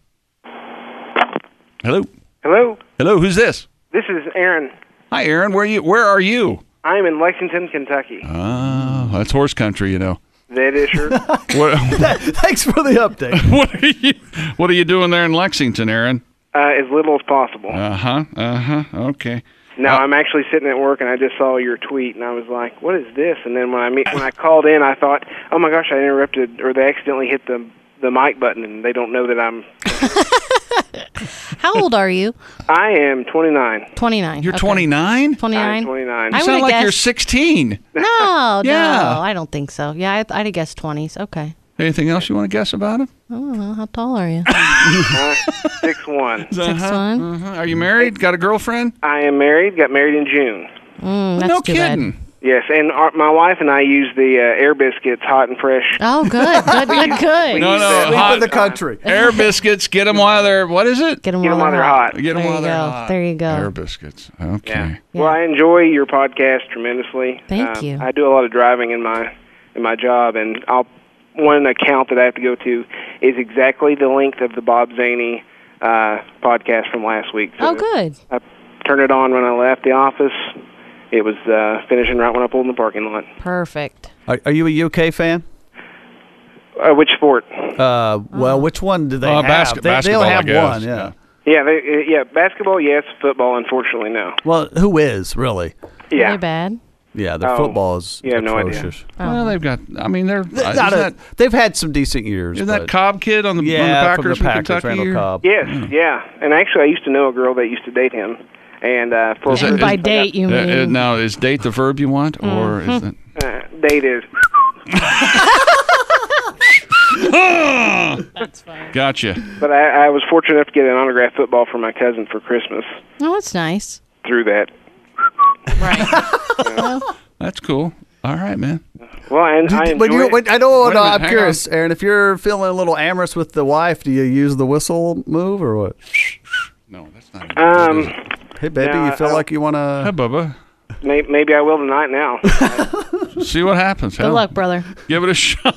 Hello. Hello, Hello. Who's this? this is Aaron. Hi, Aaron. Where are you? Where are you? I'm in Lexington, Kentucky. Oh, that's horse country, you know. That is sure. What, Thanks for the update. what are you? What are you doing there in Lexington, Aaron? uh, as little as possible. Uh huh. Uh huh. Okay. No, Uh, I'm actually sitting at work, and I just saw your tweet, and I was like, "What is this?" And then when I meet, when I called in, I thought, "Oh my gosh, I interrupted, or they accidentally hit the the mic button, and they don't know that I'm." How old are you? I am twenty-nine. twenty-nine. You're Okay. twenty-nine. twenty-nine. I'm twenty-nine. I You sound would've like you're guessed- sixteen. No, Yeah. no, I don't think so. Yeah, I, I'd have guessed twenties. Okay. Anything else you want to guess about him? I don't know. How tall are you? Uh, six one. Six one. Uh-huh. Are you married? Got a girlfriend? I am married. Got married in June. Mm, that's no too kidding. bad. Yes, and our, my wife and I use the uh, Air Biscuits, hot and fresh. Oh, good, good, good, good. No, no. Sleep hot- in the country. Air biscuits. Get them while they're. What is it? Get them Get 'em while they're hot. Get them There while you they're go. hot. There you go. Air biscuits. Okay. Yeah. Yeah. Well, I enjoy your podcast tremendously. Thank Um, you. I do a lot of driving in my in my job, and I'll one account that I have to go to is exactly the length of the Bob Zaney uh, podcast from last week. So Oh, good. I turned it on when I left the office. It was uh, finishing right when I pulled in the parking lot. Perfect. Are, are you a U K fan? Uh, which sport? Uh, well, which one do they Uh, have? basket- they, they basketball, only I have guess, one, yeah. Yeah, they, uh, yeah, basketball, yes. Football, unfortunately, no. Well, who is, really? Are Yeah. they bad? Yeah, their Oh, football is you have no idea. atrocious. Well, they've got. I mean, they're. Th- Uh, not isn't a- that, they've had some decent years. isn't that but- Cobb kid on the, yeah, on the Packers from the Packers, Kentucky? Randall or- Cobb. Yes, yeah. And actually, I used to know a girl that used to date him. And uh, for Is that- And by is- date, you Uh, uh, mean? now, is date the verb you want, or is it? uh, dated. That's fine. Gotcha. But I, I was fortunate enough to get an autographed football from my cousin for Christmas Oh, that's nice. through that. Right. Well, That's cool. All right, man. Well, and Do- I do- enjoy when you, it. when, I know. Wait a No, minute, I'm hang curious, Aaron. If you're feeling a little amorous with the wife, do you use the whistle move or what? No, that's not. Um, Hey, baby, No, you feel I- like you want Hey, to? Bubba. may, maybe I will tonight now. See what happens. good Hell, luck, brother. Give it a shot.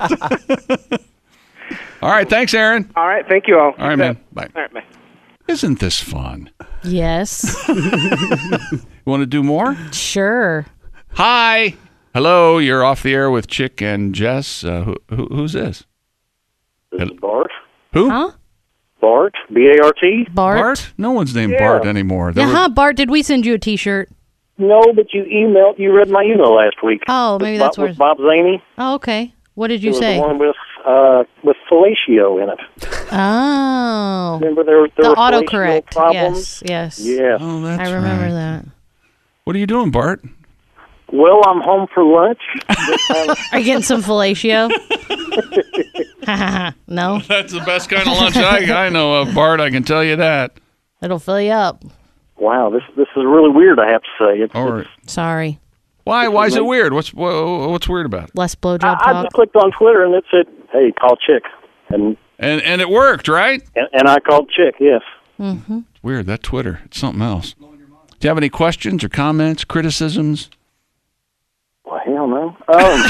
All right. Thanks, Aaron. All right, thank you all. All right, man. Bye. All right, bye. Isn't this fun? Yes. You want to do more? Sure. Hi. Hello. You're off the air with Chick and Jess. Uh, who, who, who's this? This is Bart. Who? Huh? Bart. B A R T. Bart? Bart? No one's named Yeah. Bart anymore. There Yeah, were- huh, Bart? Did we send you a T-shirt? No, but you emailed. You read my email last week. Oh, With maybe Bob, that's where. with Bob Zaney. Oh, okay. What did you It was say? the one with uh, with fellatio in it. Oh, Remember there, there the were fellatio autocorrect. problems. Yes, yes. Yeah. Oh, that's I remember right. that. What are you doing, Bart? Well, I'm home for lunch. Are you getting some fellatio? No, That's the best kind of lunch I, I know of, Bart. I can tell you that. it'll fill you up. Wow, this this is really weird. I have to say. It's, Or Sorry, why? Why is it weird? What's wha- what's weird about it? less I, blowjob I talk. just clicked on Twitter and it said, "Hey, call Chick," and And and it worked, right? and, and I called Chick. Yes. Mm-hmm. It's weird. That Twitter. It's something else. Do you have any questions or comments, criticisms? Well, hell no. Um,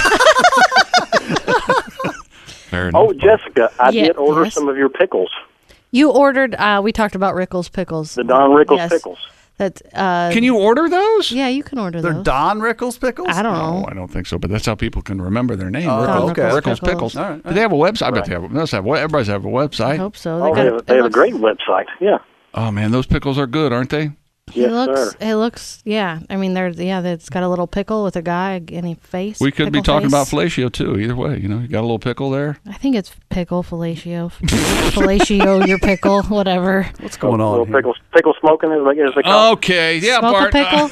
Fair enough. oh, Jessica, I Yeah, did order yes. some of your pickles. You ordered. Uh, we talked about Rickles pickles. The Don Rickles Yes. pickles. That. Uh, Can you order those? Yeah, you can order They're those. Don Rickles pickles? I don't No, know. I don't think so. But that's how people can remember their name. Oh, Rickles, okay. Rickles Pickles. Pickles. All right, all Do they have a website? I bet they have. They must have. Everybody's have a I website. hope so. Oh, got they it- have, they it have a looks- great website. Yeah. Oh man, those pickles are good, aren't they? It Yes, looks. sir. It looks. Yeah. I mean, there's. Yeah. It's got a little pickle with a guy and a face. We could be pickle talking face. about fellatio too. Either way, you know, you got a little pickle there. I think it's pickle fellatio. fellatio your pickle, whatever. What's going on Little here? pickle, pickle smoking is like is they call it. Okay, yeah, Smoke Bart. a pickle.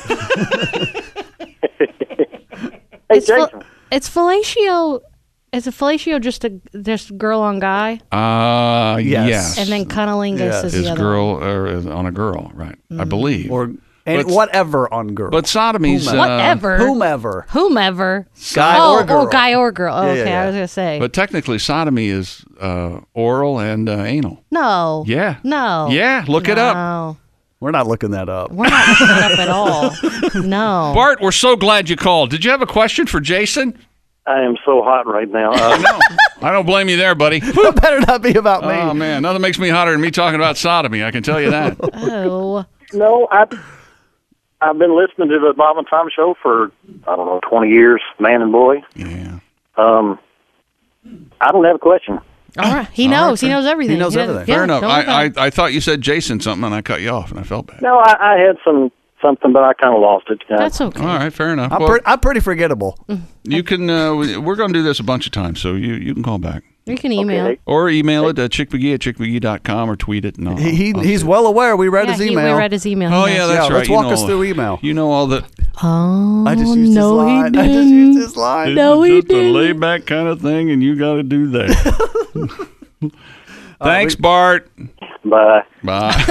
Hey, it's fel- Jason. it's fellatio. Is a fellatio just a just girl on guy, Uh, Yes. yes. and then cunnilingus Yes. is is the other girl or is on a girl, right? I believe. Or and But- whatever on girl. but sodomy's one. uh, Whatever. whomever. Whomever. Guy oh, or girl. Oh, guy or girl. Oh, Yeah, yeah, okay, yeah. I was gonna say. But technically, sodomy is uh, oral and uh, anal. no. Yeah. No. Yeah, look it up. No. We're not looking that up. We're not looking it up at all. No. Bart, we're so glad you called. Did you have a question for Jason? I am so hot right now. Uh, No, I don't blame you there, buddy. It better not be about me. Oh man, nothing makes me hotter than me talking about sodomy. I can tell you that. Oh. no, I I've been listening to the Bob and Tom show for I don't know twenty years, man and boy. Yeah. Um, I don't have a question. All right. He All right, knows. he knows everything. He knows doesn't- everything. Fair enough. don't I, worry about I I thought you said Jason something, and I cut you off, and I felt bad. No, I, I had some something, but I kind of lost it. it. That's okay. All right, fair enough. I'm, Well, pre- I'm pretty forgettable. you can. Uh, we- we're going to do this a bunch of times, so you, you can call back You can email. Okay. or email it at chickmcgee at chickmcgee dot com or tweet it. And I'll, He, he I'll he's see it. well aware. We read Yeah, his he, we email. read his email. Oh He yeah, knows. that's Yeah, right. let's You walk know us all- through email. You know all the. Oh, I just used no, his he line. I just didn't. used his line. No, It's he just a didn't. laid back kind of thing, and you got to do that. Thanks, we- Bart. Bye. Bye.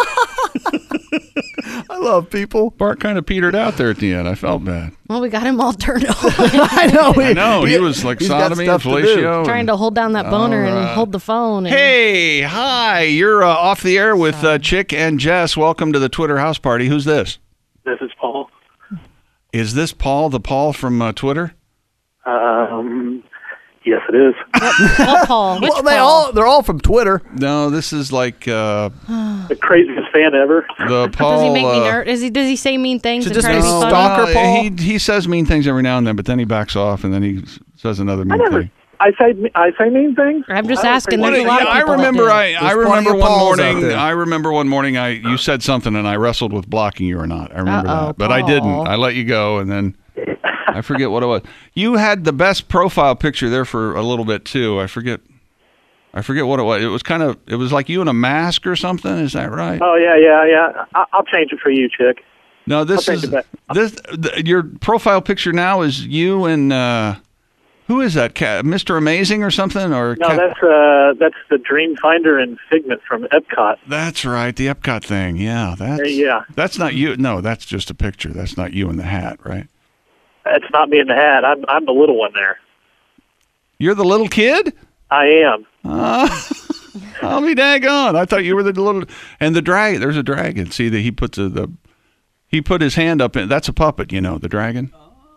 I love people. Bart kind of petered out there at the end. I felt bad. Well, we got him all turned on. I know. I know he was like he's got sodomy and stuff to do. fellatio. Trying to hold down that boner All and right. hold the phone. And Hey, hi! You're uh, off the air with uh, Chick and Jess. Welcome to the Twitter house party. Who's this? This is Paul. Is this Paul, the Paul from uh, Twitter? Um, Yes, it is. Well, Paul. Which Well, they Paul? all they're all from Twitter. No, this is like uh, The craziest fan ever. the Paul. Does he make me uh, nervous? Is he? Does he say mean things So and just try to be no, funny? stalker no, Paul? He he says mean things every now and then, but then he backs off, and then he s- says another I mean never. thing. I say I say mean things. I'm just I don't asking. say There's a mean lot Yeah, of I people that remember. do. I, I There's plenty remember of one Pauls out morning. there. I remember one morning. I you said something, and I wrestled with blocking you or not. I remember Uh-oh, that, but I didn't. Paul. I let you go, and then I forget what it was. You had the best profile picture there for a little bit too. I forget. I forget what it was. It was kind of. It was like you in a mask or something. Is that right? Oh yeah, yeah, yeah. I, I'll change it for you, Chick. No, this I'll is take it back. this. The, your profile picture now is you and uh, who is that? Ca- Mister Amazing or something? Or No, Ca- that's uh, that's the Dreamfinder and Figment from Epcot. That's right, the Epcot thing. Yeah, that's Uh, yeah. That's not you. No, that's just a picture. That's not you in the hat, right? It's not me in the hat. I'm I'm the little one there. You're the little kid. I am. Uh, I'll be daggone. I thought you were the little and the dragon. There's a dragon. See that he puts a, the he put his hand up in. That's a puppet, you know, the dragon.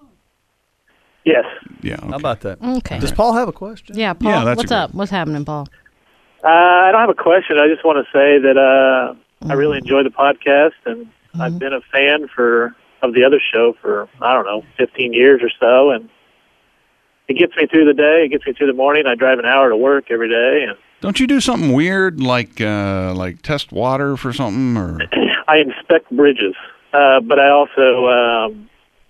Yes. Yeah. Okay. How about that? Okay. Does Paul have a question? Yeah, Paul. Yeah, that's what's a up? What's happening, Paul? Uh, I don't have a question. I just want to say that uh, I really enjoy the podcast, and I've been a fan for of the other show for I don't know, fifteen years or so, and it gets me through the day. It gets me through the morning. I drive an hour to work every day, and Don't you do something weird like uh, like test water for something or? I inspect bridges. Uh, but I also um,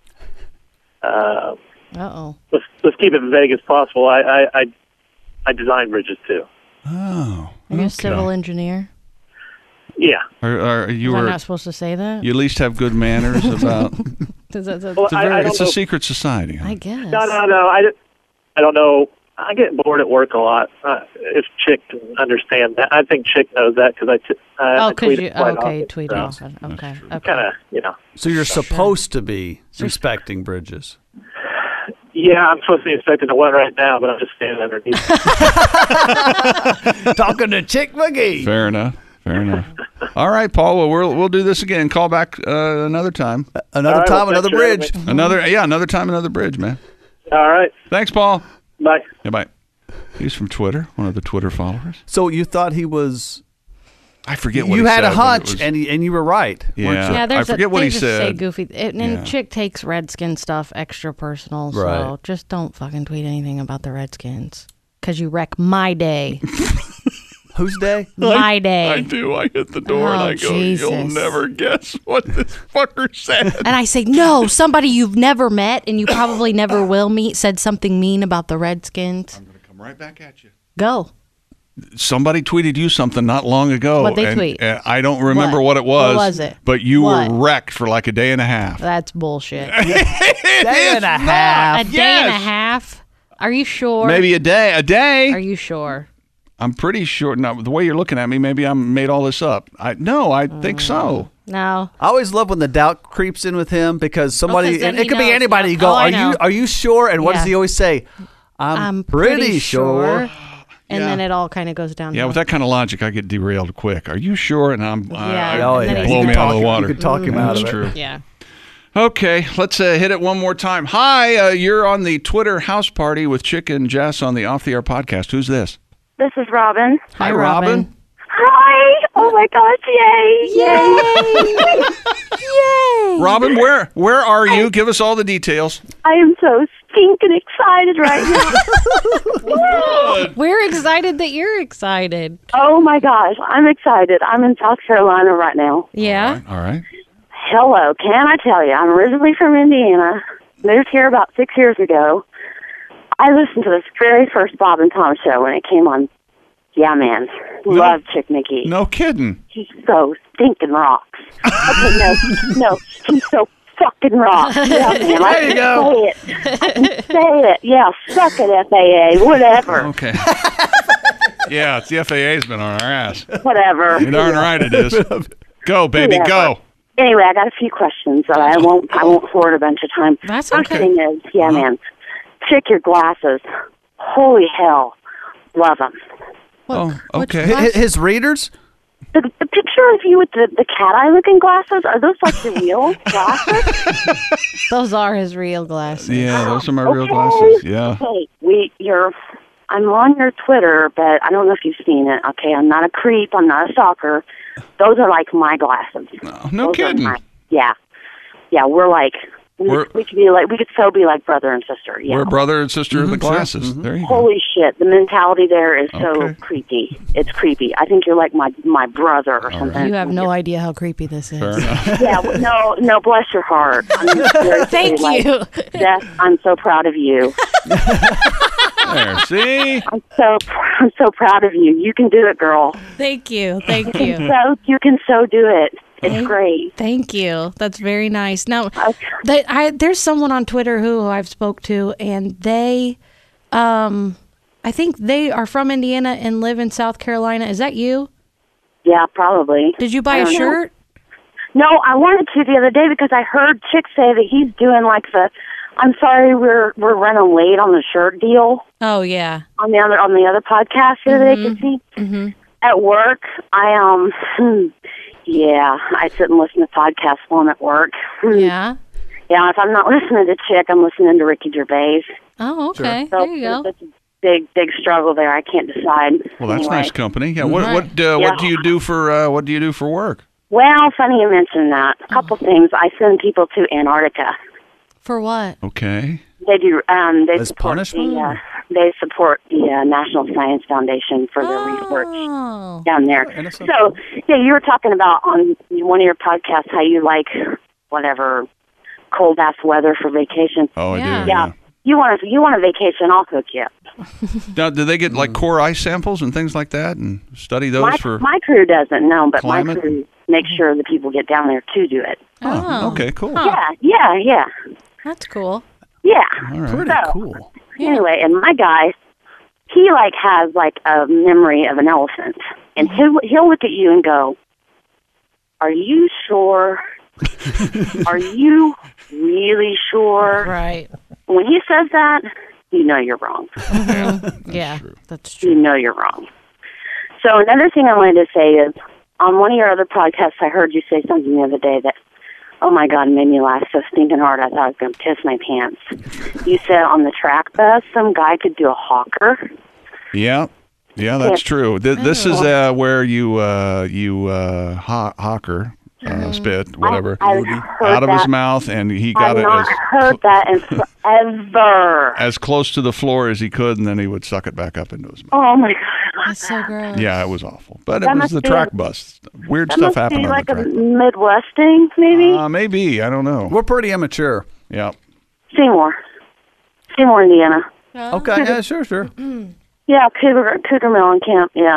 uh, Uh-oh. let's let's keep it vague as possible. I I I, I design bridges too. Oh. Are you okay. a civil engineer? Yeah. Are, are you Was I were not supposed to say that? you at least have good manners about? Does that, that's Well, It's a, I- very, I don't it's a know. secret society. Huh? I guess. No, no, no. I, I don't know. I get bored at work a lot. Uh, if Chick can understand that, I think Chick knows that because I, t- uh, Oh, I because tweet you it quite okay, often, tweet so often. Okay, okay. Kind of, you know. So you're supposed to be inspecting bridges. Yeah, I'm supposed to be inspecting the one right now, but I'm just standing underneath. Talking to Chick McGee. Fair enough. Fair enough. All right, Paul. Well, we'll we'll do this again. Call back uh, another time. Another All right, time, well, another thanks for having bridge. me. Another yeah, another time, another bridge, man. All right. Thanks, Paul. Bye. Yeah, bye. He's from Twitter, one of the Twitter followers. So you thought he was? I forget what You he had said, a but it hunch, was- and he, and you were right. weren't Yeah. you? Yeah, there's I forget a, what they he just say said. goofy. It, and Yeah. Chick takes Redskin stuff extra personal, so Right. just don't fucking tweet anything about the Redskins because you wreck my day. Whose day? My day. I do. I hit the door and Oh, I go, "You'll Jesus. never guess what this fucker said." And I say, no, somebody you've never met and you probably never will meet said something mean about the Redskins. I'm gonna come right back at you. Go. Somebody tweeted you something not long ago. What'd they and, tweet? uh, I don't remember What? what, it was. What was it? But you What? were wrecked for like a day and a half. That's bullshit. Day and a half. A day and a Yes. half? Are you sure? Maybe a day. A day. Are you sure? I'm pretty sure. Now, the way you're looking at me, maybe I made all this up. I no, I think so. No. I always love when the doubt creeps in with him because somebody, Oh, 'cause then and it he could be knows. anybody. You Yeah. go, Oh, I are know. you are you sure? And what Yeah. does he always say? I'm, I'm pretty, pretty sure. And Yeah. then it all kind of goes down. Yeah, with that kind of logic, I get derailed quick. Are you sure? And I'm. Yeah. I, Oh And then yeah, he's blow you me could out of talk the him- water. You could talk him out That's of it. true. Yeah. Okay, let's uh, hit it one more time. Hi, uh, you're on the Twitter house party with Chick and Jess on the Off the Air podcast. Who's this? This is Robin. Hi, Robin. Hi! Oh my gosh! Yay! Yay! Yay! Robin, where where are you? Give us all the details. I am so stinking excited right now. We're excited that you're excited. Oh my gosh, I'm excited. I'm in South Carolina right now. Yeah. All right. Hello, can I tell you? I'm originally from Indiana. Moved here about six years ago. I listened to this very first Bob and Tom show when it came on. Yeah, man. Love Chick McGee. No kidding. He's so stinking rocks. Okay, no, no, he's so fucking rocks. Yeah, man. I There you can go. say it. I can say it. Yeah, suck it, F A A. Whatever. Okay. Yeah, it's the F A A's been on our ass. Whatever. You're darn right it is. Go, baby, Yeah. go. Anyway, I got a few questions that I won't. I won't forward a bunch of times. That's First okay. thing is, yeah, Uh-huh. man. Check your glasses. Holy hell, love them. Oh, Which okay. Hi- class? His readers? The, the picture sure if you with the, the cat eye looking glasses, are those like the real glasses? Those are his real glasses. Yeah, those are my okay. real glasses. Yeah. Okay, we, you're, I'm on your Twitter, but I don't know if you've seen it. Okay, I'm not a creep. I'm not a stalker. Those are like my glasses. No, no Those are kidding. my- yeah. Yeah, we're like, we, We're- we could be like, we could so be like brother and sister. Yeah. We're brother and sister Mhm, of the sure. glasses. Mhm. There you go. Holy shit, the mentality there is so Okay. creepy. It's creepy. I think you're like my my brother or something. You have no idea how creepy this is. Fair enough. Yeah, well, no, no, bless your heart. I'm seriously, Thank like, you. Jess, I'm so proud of you. There, see? I'm so I'm so proud of you. You can do it, girl. Thank you. Thank You you. can so you can so do it. It's great. Thank you. That's very nice. Now, Okay. they, I, there's someone on Twitter who I've spoke to, and they, um, I think they are from Indiana and live in South Carolina. Is that you? Yeah, probably. Did you buy I a don't know. shirt? No, I wanted to the other day because I heard Chick say that he's doing like the. I'm sorry, we're we're running late on the shirt deal Oh yeah. on the other on the other podcast the other day. Could see Mm-hmm. at work. I um, hmm, yeah, I sit and listen to podcasts while I'm at work. Hmm. Yeah. Yeah, if I'm not listening to Chick, I'm listening to Ricky Gervais. Oh, okay. So There you go. It's a big, big struggle there. I can't decide. Well, that's Anyway. nice company. Yeah. What Right. what uh, Yeah. what do you do for uh, what do you do for work? Well, funny you mentioned that. A couple Oh. things. I send people to Antarctica. For what? Okay. They do. Um, they As support punishment? the. Uh, they support the uh, National Science Foundation for their research Oh. down there. innocent. So, yeah, you were talking about on one of your podcasts how you like whatever cold ass weather for vacation. Oh, I Yeah. do. Yeah. You want to you want a vacation? I'll hook you up. Now, do they get like core ice samples and things like that and study those My, for? my crew doesn't know, but climate? my crew makes sure that people get down there to do it. Oh, Oh. okay, cool. Huh. Yeah, yeah, yeah, That's cool. yeah. All right. Pretty So- cool. Anyway, and my guy, he like has like a memory of an elephant, and he'll he'll look at you and go, "Are you sure? Are you really sure?" Right. When he says that, you know you're wrong. Yeah. true. That's You true. know you're wrong. So another thing I wanted to say is, on one of your other podcasts, I heard you say something the other day that, oh my God, it made me laugh so stinking hard I thought I was going to piss my pants. You said on the track bus, some guy could do a hawker. Yeah. Yeah, that's true. Th- this is uh, where you uh, you uh, ho- hawker uh, spit whatever I, I've heard out of that. his mouth, and he got I've it not as heard that in forever. as close to the floor as he could, and then he would suck it back up into his mouth. Oh my God, I love That's so that. gross. Yeah, it was awful, but That it was must the be track a- bus. Weird That stuff must be happened on like the a track. Midwest thing, maybe. Uh, maybe I don't know. We're pretty immature. Yeah. Seymour, Seymour, Indiana. Okay, yeah, sure, sure. Yeah, Cougar, Cougar Melon Camp. Yeah.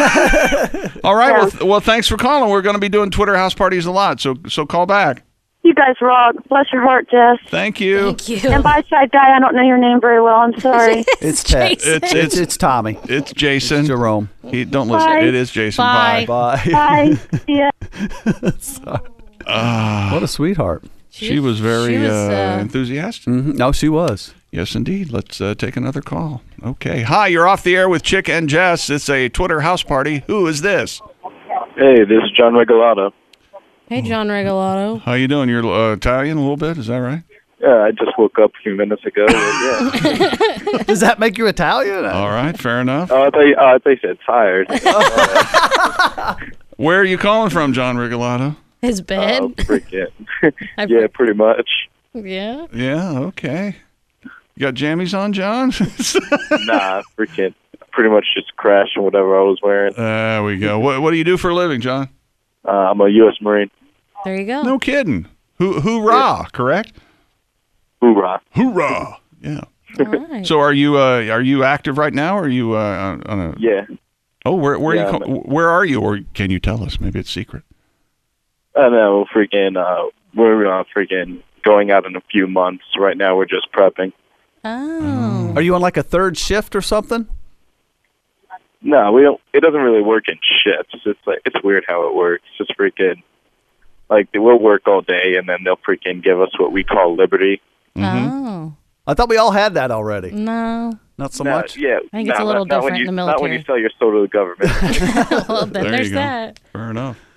All right. Yeah. Well, th- well, thanks for calling. We're going to be doing Twitter house parties a lot, so so call back. You guys rock. Bless your heart, Jess. Thank you. Thank you. And bye, side guy. I don't know your name very well. I'm sorry. It's Ted. Jason. It's It's it's it's Tommy. it's Jason. It's Jerome. He don't listen. Bye. It is Jason. Bye. Bye. Bye. Bye. See ya. What a sweetheart. She was very she was, uh, uh, enthusiastic. hmm No, she was. Yes, indeed. Let's uh, take another call. Okay. Hi, you're off the air with Chick and Jess. It's a Twitter house party. Who is this? Hey, this is John Regalado. Hey, John Regalado. How you doing? You're uh, Italian a little bit. Is that right? Yeah, I just woke up a few minutes ago. but yeah. Does that make you Italian? All right. Fair enough. Oh, I thought you, oh, I thought you said tired. Where are you calling from, John Regalado? His bed. Oh, freaking. I yeah, pretty much. Yeah. Yeah. Okay. You got jammies on, John? Nah, freaking. Pretty much just crashing whatever I was wearing. There we go. What What do you do for a living, John? Uh, I'm a U S Marine. There you go. No kidding. Hoo hoorah! Correct. Hoorah! Hoorah! Yeah. All right. So are you uh, are you active right now? Or are you uh, on on a? Yeah. Oh, where where Yeah, are you? I'm Call- where are you? Or can you tell us? Maybe it's secret. I know, freaking. Uh, we're uh, freaking going out in a few months. Right now, we're just prepping. Oh. Are you on like a third shift or something? No, we don't. It doesn't really work in shifts. It's like it's weird how it works. It's freaking like we'll work all day and then they'll freaking give us what we call liberty. Oh. I thought we all had that already. No. Not so No, much. Yeah, I think it's no, a little not, not when different you, in the Not when you military. sell your soul to the government. Well, then There there's you go. that. Fair enough.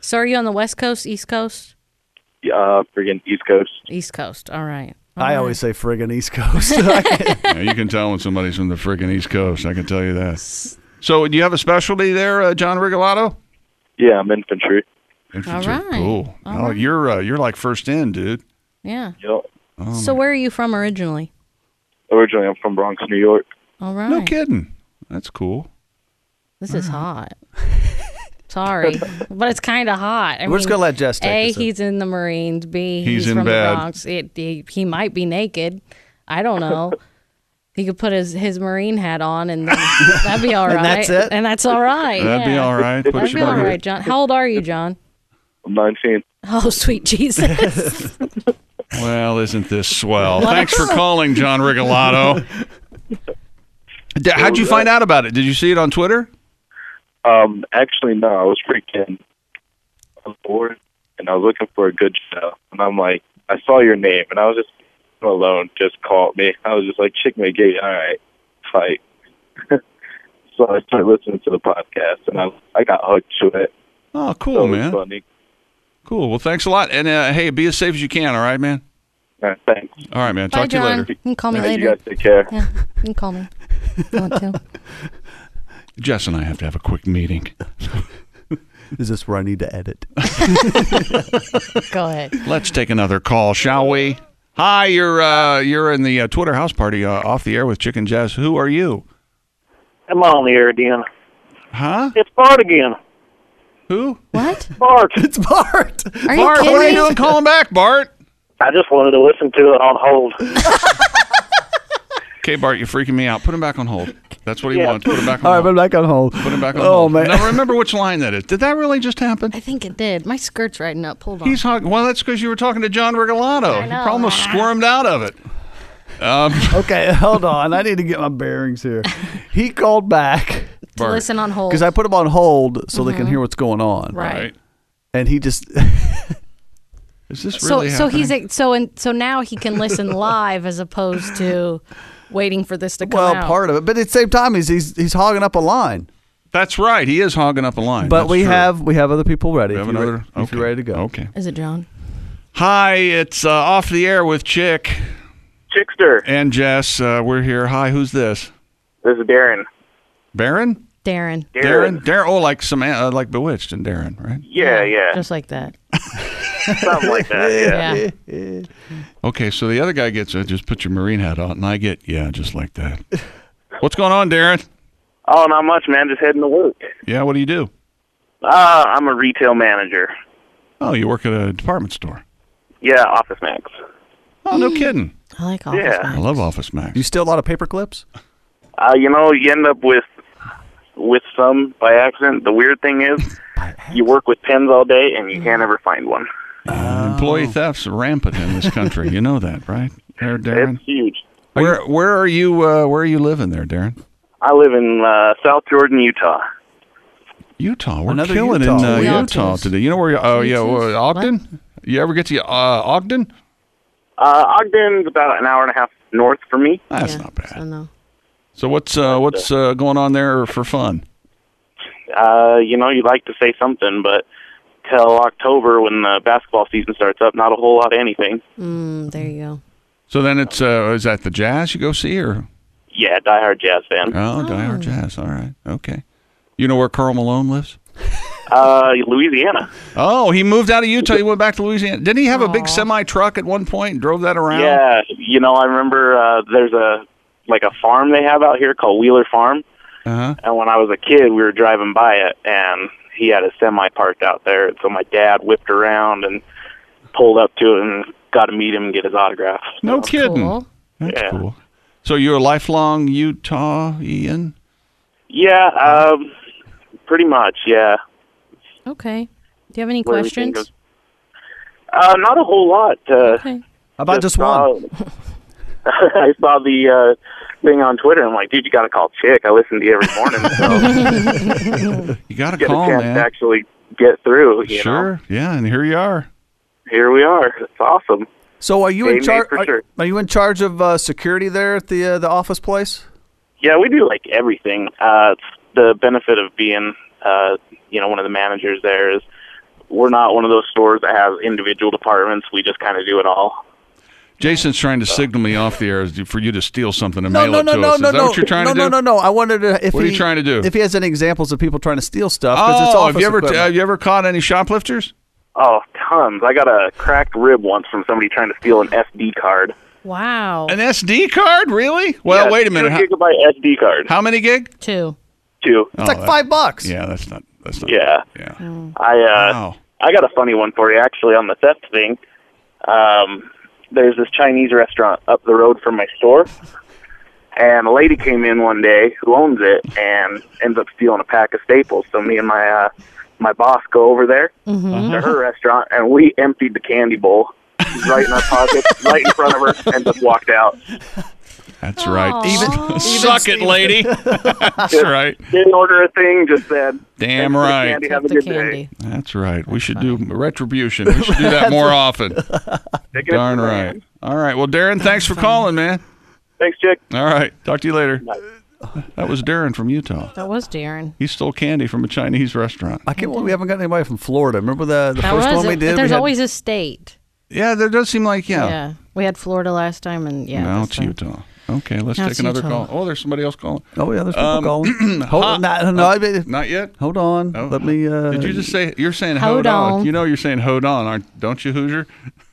So are you on the West Coast, East Coast? Uh, friggin' East Coast. East Coast. All right. All I right. always say friggin' East Coast. Yeah, you can tell when somebody's from the freaking East Coast. I can tell you that. So, do you have a specialty there, uh, John Rigolato? Yeah, I'm infantry. Infantry. All right. Cool. All oh, right. you're uh, you're like first in, dude. Yeah. Yep. Oh, So where are you from originally? Originally, I'm from Bronx, New York. All right. no kidding. That's cool. This is hot. Sorry, but it's kind of hot. I We're just mean, gonna let Jess take A, this. he's in the Marines. B, He's he's, in from bed. the Bronx. It, he, he might be naked. I don't know. He could put his, his Marine hat on, and then that'd be all right. And that's it? And that's all right. That'd be yeah. all right. Put That'd your be all money- right, John. How old are you, John? I'm nineteen. Oh, sweet Jesus. Well, isn't this swell? Thanks for calling, John Rigolato. D- How'd you find out about it? Did you see it on Twitter? Um, actually, no. I was freaking I was bored, and I was looking for a good show. And I'm like, I saw your name, and I was just alone. Just called me. I was just like, Chick McGee. All right, fight. So I started listening to the podcast, and I I got hooked to it. Oh, cool, So it was man. funny. Cool. Well, thanks a lot. And uh, hey, be as safe as you can. All right, man. All right, thanks. All right, man. Bye, Talk to you John. later. You can call me All right, later. you guys take care. Yeah, you can call me. If you want to. Jess and I have to have a quick meeting. Is this where I need to edit? Go ahead. Let's take another call, shall we? Hi, you're uh, you're in the uh, Twitter house party uh, off the air with Chick and Jess. Who are you? I'm on the air again. Huh? It's Bart again. Who? What? Bart. It's Bart. Are you Bart, kidding what are you me? doing calling back, Bart? I just wanted to listen to it on hold. Okay, Bart, you're freaking me out. Put him back on hold. That's what he Yeah. wants. Put him back on All right, hold. I'm back on hold. Put him back on Oh, hold. man. Now, remember which line that is. Did that really just happen? I think it did. My skirt's riding up. Hold on. He's hog- Well, that's because you were talking to John Rigolato. I He know. almost squirmed out of it. Um, Okay, hold on. I need to get my bearings here. He called back to Bart. listen on hold. because I put him on hold so they can hear what's going on. Right. Right. And he just Is this So really so happening? he's a, so and so now he can listen live as opposed to waiting for this to come well, out. part of it, but at the same time, he's he's he's hogging up a line. That's right. He is hogging up a line. But That's we true. have we have other people ready. We if have you're another. ready, if okay. you're ready to go. Okay. Is it John? Hi, it's uh, off the air with Chick Chickster, and Jess. Uh, we're here. Hi, who's this? this is Darren. Baron? Darren. Darren? Darren. Oh, like Samantha, uh, like Bewitched and Darren, right? Yeah, yeah, Just like that. something like that. Yeah. Yeah. Okay, so the other guy gets uh, just put your Marine hat on, and I get yeah, just like that. What's going on, Darren? Oh, not much, man. Just heading to work. Yeah, what do you do? Uh, I'm a retail manager. Oh, you work at a department store. Yeah, Office Max. Oh, no kidding. I like Office Yeah. I Max. love Office Max. You steal a lot of paper clips? Uh, you know, you end up with with some by accident. The weird thing is, you work with pens all day and you can't ever find one. Employee theft's rampant in this country. You know that, right? There, Darren. It's huge. Where where are you? Uh, where are you living there, Darren? I live in uh, South Jordan, Utah. Utah. We're Another killing Utah. in uh, We Utah Autos. today. You know where? You, oh yeah, Utahs? well, Ogden. You ever get to uh, Ogden? Uh, Ogden's about an hour and a half north from me. That's Yeah, not bad. So no. So what's uh, what's uh, going on there for fun? Uh, you know, you'd like to say something, but till October when the basketball season starts up, not a whole lot of anything. Mm, there you go. So then it's uh, is that the Jazz you go see or? Yeah, diehard Jazz fan. Oh, diehard Jazz. All right, okay. You know where Karl Malone lives? Uh, Louisiana. Oh, he moved out of Utah. He went back to Louisiana. Didn't he have a big semi truck at one point and drove that around? Yeah, you know, I remember uh, there's a like a farm they have out here called Wheeler Farm, Uh-huh. and when I was a kid, we were driving by it, and he had a semi parked out there. So my dad whipped around and pulled up to it and got to meet him and get his autograph. No kidding. Cool. That's Yeah. cool. So you're a lifelong Utah-ian? Yeah, um, pretty much. Yeah. Okay. Do you have any Where everything questions? goes. Uh, not a whole lot. Uh, Okay. How about just saw- one? I saw the uh, thing on Twitter. I'm like, dude, you got to call Chick. I listen to you every morning. So You got to get call, a chance man. to actually get through. You Sure. know? Yeah, and here you are. Here we are. It's awesome. So are you They in made charge? for Are, sure. are you in charge of uh, security there at the uh, the office place? Yeah, we do like everything. Uh, it's the benefit of being, uh, you know, one of the managers there is we're not one of those stores that has individual departments. We just kind of do it all. Jason's trying to signal me off the air for you to steal something and No, mail no, it no, to no, us. Is no, that no. what you're trying no, to do? No, no, no. I wanted to. If What are he, you trying to do? If he has any examples of people trying to steal stuff, because Oh, it's office have you ever equipment. have you ever caught any shoplifters? Oh, tons. I got a cracked rib once from somebody trying to steal an S D card. Wow. An S D card, really? Well, Yeah, wait a minute. Two How, gigabyte S D card. how many gig? Two. Two. It's like five bucks. Yeah, that's not. That's not. Yeah. Yeah. I uh, Wow. I got a funny one for you actually on the theft thing. Um, there's this Chinese restaurant up the road from my store, and a lady came in one day who owns it and ends up stealing a pack of Staples. So me and my uh, my boss go over there Mm-hmm. to her restaurant, and we emptied the candy bowl right in our pocket, right in front of her, and just walked out. That's right. Aw. Suck it, lady. That's Just right. Didn't order a thing, just said, Damn "Thanks for the right. candy, have a The good candy. day." That's right. We should do retribution. We should do that more often. Take it Darn from right. there. All right. Well, Darren, thanks for calling, man. Thanks, Chick. All right. Talk to you later. That was Darren from Utah. That was Darren. He stole candy from a Chinese restaurant. I can't believe we haven't got anybody from Florida. Remember the, the That first was one we it. did? There's we had, always a state. Yeah, there does seem like, yeah. Yeah. We had Florida last time, and yeah. now this it's time. Utah. Okay, let's Now take it's another Utah. call. Oh, there's somebody else calling. Oh, yeah, there's people Um, calling. Hold ha- on. No, no, I mean, Not yet? hold on. Oh. Let me. Uh, Did you just say, you're saying Hold hold on. on. You know you're saying hold on, aren't, don't you, Hoosier?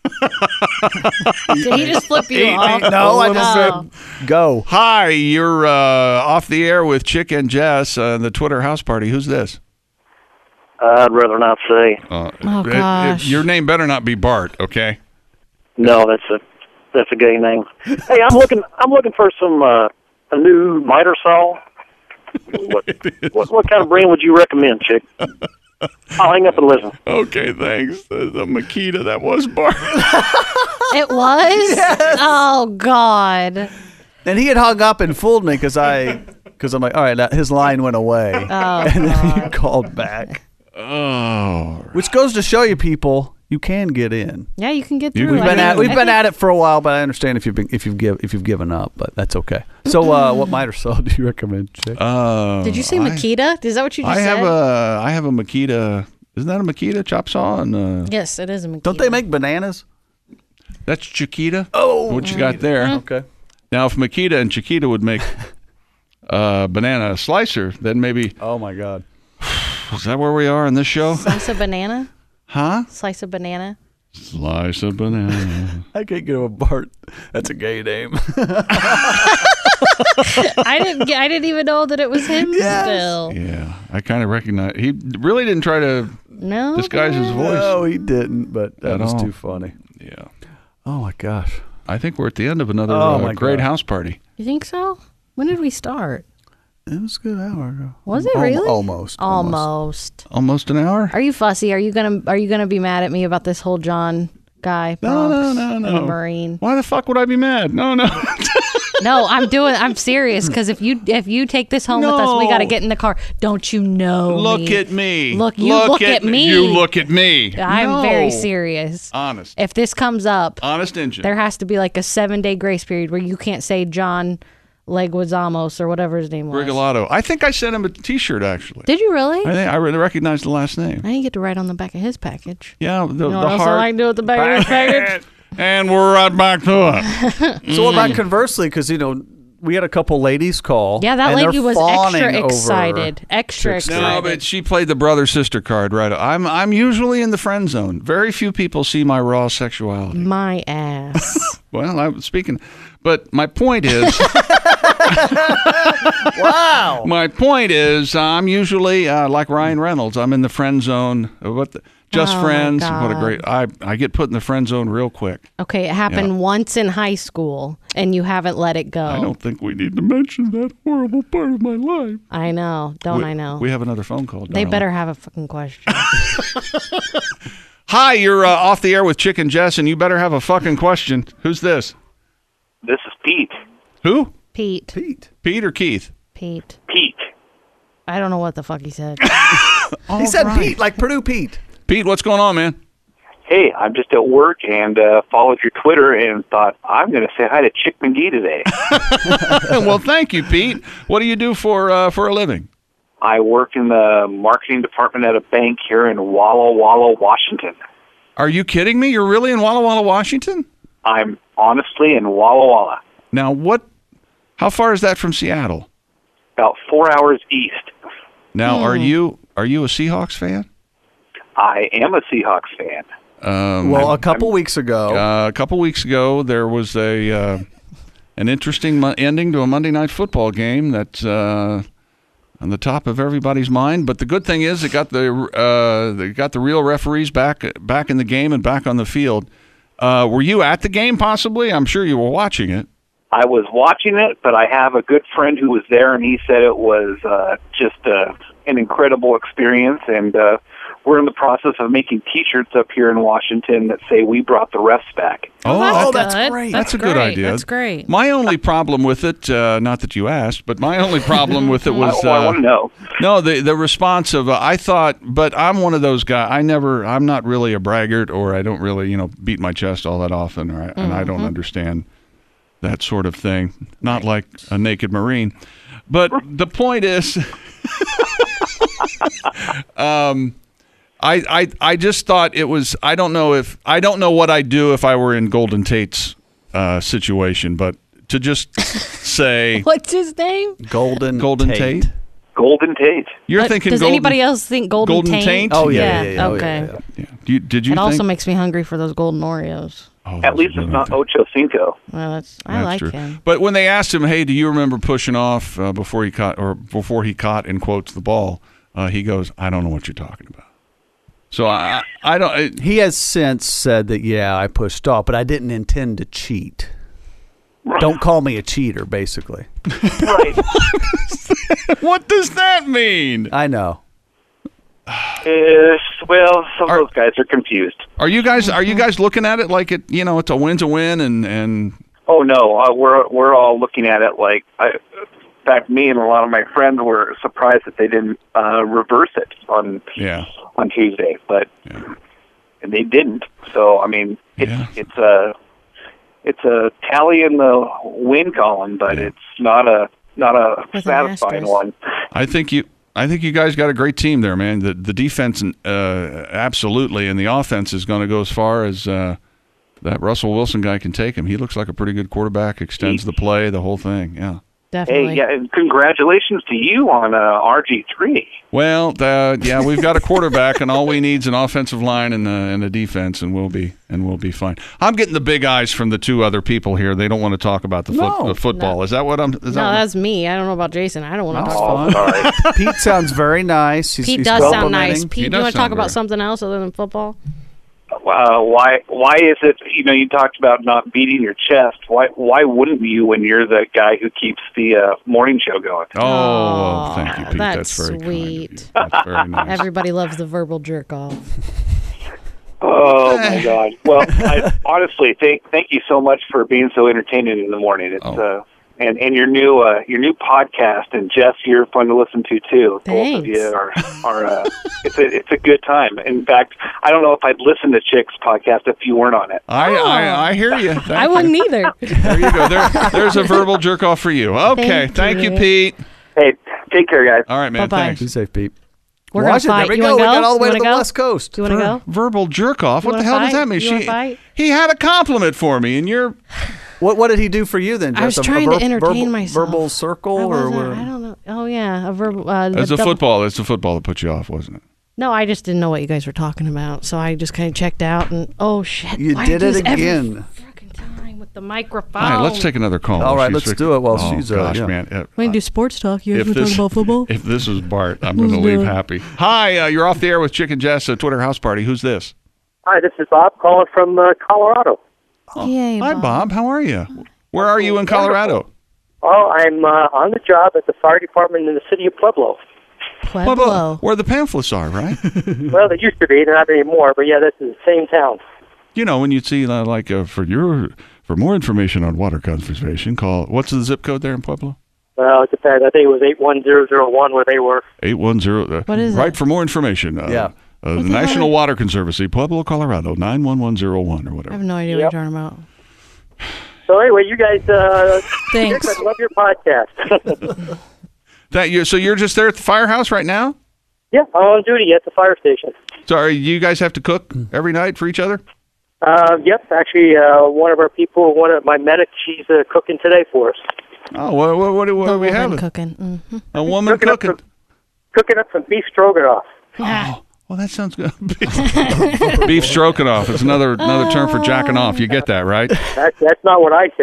Did he just flip you off? No, I just Oh. said go. Hi, you're uh, off the air with Chick and Jess, uh, the Twitter house party. Who's this? I'd rather not say. Uh, Oh, it- it- gosh. your name better not be Bart, okay? No, that's a that's a gay name. Hey, I'm looking I'm looking for some uh, a new miter saw. What, what what kind of brand would you recommend, Chick? I'll hang up and listen. Okay, thanks. The, the Makita, that was Bart. It was? Oh, God. And he had hung up and fooled me because I, because I'm like, all right, that, his line went away, Oh, and then you God. called back. Oh. Which goes to show you, people, you can get in. Yeah, you can get You through. can We've I been think- at we've I been think- at it for a while, but I understand if you've been if you've give if you've given up, but that's okay. So, uh, what miter saw do you recommend, Chick? Uh, Did you say I- Makita? Is that what you just I said? have a I have a Makita. Isn't that a Makita chop saw? And uh, Yes, it is a Makita. Don't they make bananas? that's Chiquita. Oh, what you got there? Okay. Now, if Makita and Chiquita would make uh, banana slicer, then maybe Oh my God. is that where we are in this show? Slice of banana? Huh? Slice of banana? Slice of banana. I can't get a Bart. That's a gay name. I didn't get, I didn't even know that it was him still. Yeah, I kind of recognize. He really didn't try to No. disguise his voice. No, he didn't. But that At was all. too funny. Yeah, Oh my gosh. I think we're at the end of another Oh, uh, my great God. house party. You think so? When did we start? It was a good hour ago. Was it Al- really? Almost. Almost. Almost an hour. Are you fussy? Are you gonna Are you gonna be mad at me about this whole John guy? No, no, Bronx no, and no. the Marine. Why the fuck would I be mad? No, no. No, I'm doing. I'm serious because if you if you take this home with us, we No. got to get in the car. Don't you know? Look me? at me. Look, you look, at me. You look at me. I'm No. very serious. Honest. If this comes up, Honest engine. there has to be like a seven day grace period where you can't say John Leguizamos or whatever his name was. Rigoletto. I think I sent him a T-shirt actually. Did you really? I think I really recognized the last name. I didn't get to write on the back of his package. Yeah, the, You know the what else heart. I like to do with the back of his package? And we're right back to it. So what about conversely? Because you know we had a couple ladies call. Yeah, that and lady they're was fawning extra over excited. Extra Chick's excited. No, but she played the brother sister card right. I'm I'm usually in the friend zone. Very few people see my raw sexuality. My ass. Well, I'm speaking, but my point is, Wow. my point is, I'm usually uh, like Ryan Reynolds. I'm in the friend zone. What the, just Oh, my friends. What a God. great! I I get put in the friend zone real quick. Okay, it happened Yeah. once in high school, and you haven't let it go. I don't think we need to mention that horrible part of my life. I know. Don't we, I know? We have another phone call. They darling. better have a fucking question. Hi, you're uh, off the air with Chick and Jess, and you better have a fucking question. Who's this? This is Pete. Who? Pete. Pete. Pete or Keith? Pete. Pete. I don't know what the fuck he said. He said Pete, like Purdue Pete. Pete, what's going on, man? Hey, I'm just at work and uh, followed your Twitter and thought, I'm going to say hi to Chick McGee today. Well, thank you, Pete. What do you do for uh, for a living? I work in the marketing department at a bank here in Walla Walla, Washington. Are you kidding me? You're really in Walla Walla, Washington? I'm honestly in Walla Walla. Now, what? How far is that from Seattle? About four hours east. Now, Hmm. are you are you a Seahawks fan? I am a Seahawks fan. Um, Well, a couple weeks ago, uh, a couple weeks ago, there was a uh, an interesting mo- ending to a Monday Night Football game that's uh, on the top of everybody's mind. But the good thing is, it got the uh, they got the real referees back back in the game and back on the field. Uh, were you at the game? Possibly, I'm sure you were watching it. I was watching it, but I have a good friend who was there, and he said it was uh, just uh, an incredible experience. And uh, we're in the process of making T-shirts up here in Washington that say "We brought the refs back." Oh, that's, that's good. great. That's a good great. idea. That's great. My only problem with it, uh, not that you asked, but my only problem with it was oh, I uh, want to know. no the the response of uh, I thought, but I'm one of those guys. I never, I'm not really a braggart, or I don't really, you know, beat my chest all that often, or I, and I don't understand that sort of thing. Not like a naked Marine, but the point is, um. I, I I just thought it was. I don't know if I don't know what I'd do if I were in Golden Tate's uh, situation, but to just say What's his name? Golden Golden Tate. Tate. Golden Tate. You're Uh, thinking. Does Golden, anybody else think Golden, Golden Taint? Taint? Oh yeah, Yeah, yeah, yeah. Oh, okay. yeah, yeah, yeah. Yeah. Do you, did you It think? also makes me hungry for those golden Oreos. Oh, At those least are it's good, not aren't Ocho Cinco. Well, that's I That's like true. him. But when they asked him, "Hey, do you remember pushing off uh, before he caught or before he caught in quotes the ball?" Uh, he goes, "I don't know what you're talking about." So I I don't. It, He has since said that, yeah, I pushed off, but I didn't intend to cheat. Don't call me a cheater, basically. Right. what does that mean? I know. Uh, well, some Are- of those guys are confused. Are you guys are you guys looking at it like it? You know, it's a win's a win, and and Oh no, uh, we're we're all looking at it like. I, in fact, me and a lot of my friends were surprised that they didn't uh, reverse it on yeah. on Tuesday, but Yeah. and they didn't. So I mean, it's Yeah. it's a it's a tally in the win column, but Yeah. it's not a not a With an satisfying asterisk. one. I think you. I think you guys got a great team there, man. The the defense, uh, absolutely, and the offense is going to go as far as uh, that Russell Wilson guy can take him. He looks like a pretty good quarterback. Extends the play, the whole thing. Yeah. Definitely. Hey, yeah, and congratulations to you on uh, R G three. Well, uh, yeah, we've got a quarterback, and all we need is an offensive line and a, and a defense, and we'll be and we'll be fine. I'm getting the big eyes from the two other people here. They don't want to talk about the, foot, No. the football. No. Is that what I'm? Is No, that what- that's me. I don't know about Jason. I don't want to Oh, talk about sorry. Pete sounds very nice. He's, Pete he's does sound nice. complimenting. Pete, do does you want to sound talk about very- something else other than football? Uh, why why is it? You know, you talked about not beating your chest. Why why wouldn't you when you're the guy who keeps the uh, morning show going? Oh, Aw, thank you, Pete. that's very kind of you. sweet. That's very nice. Everybody loves the verbal jerk off. Oh my God! Well, I, honestly, thank thank you so much for being so entertaining in the morning. It's Oh. uh, and and your new uh, your new podcast, and Jess, you're fun to listen to too. Both of Thanks. you are are uh, it's a it's a good time. In fact, I don't know if I'd listen to Chick's podcast if you weren't on it. I, I I hear you. Thank I you. wouldn't either. There you go. There, there's a verbal jerk off for you. Okay, Thank thank you, you. Pete. Hey, take care, guys. All right, man. Bye-bye. Thanks. Be safe, Pete. We're gonna Watch it. fight. There we You go. wanna We got go? all the way You to the wanna go? West Coast. You want to go? Verbal jerk off. What You the wanna hell does fight? that mean? You wanna She fight? he had a compliment for me, and you're What what did he do for you then, Jess? I was A- a trying to ver- entertain verbal, myself. Verbal circle I, or wasn't- what? I don't know. Oh yeah, a verbal. Uh, it's the a double- football. It's the football that put you off, wasn't it? No, I just didn't know what you guys were talking about, so I just kind of checked out and oh shit! You why did do it this every again. fucking time with the microphone. All right, let's take another call. All while right, she's let's fixing- do it while oh, she's, uh, gosh, yeah. man. Uh, We can do sports talk. You guys if want to this talk about football? if this is Bart, I'm going to Let's leave do it. happy. Hi, uh, you're off the air with Chick and Jess, a Twitter house party. Who's this? Hi, this is Bob calling from uh, Colorado. Yay, Hi, Bob. Bob. How are you? Where are you in Colorado? Oh, I'm uh, on the job at the fire department in the city of Pueblo. Pueblo. Pueblo, where the pamphlets are, right? Well, they used to be, they're not anymore, but yeah, this is the same town. You know, when you see uh, like uh, for your for more information on water conservation, call what's the zip code there in Pueblo? Well, it depends. I think it was eight one zero zero one where they were. Eight one zero. Uh, What is right it? for more information. Uh, Yeah. Uh, the the National hell? Water Conservancy, Pueblo, Colorado, nine one one zero one or I whatever. have no idea Yep. what you're talking about. So anyway, you guys, uh, Thanks. I love your podcast. That you. So you're just there at the firehouse right now? Yeah, I'm on duty at the fire station. So are you guys have to cook every night for each other? Uh, yep, actually, uh, one of our people, one of my medics, she's uh, cooking today for us. Oh, what what what, what The are we woman having? cooking. Mm-hmm. A woman Cooking up cooking. some- Cooking up some beef stroganoff. Oh, well, that sounds good. Beef, beef stroganoff. It's another another term for jacking off. You get that, right? That, that's not what I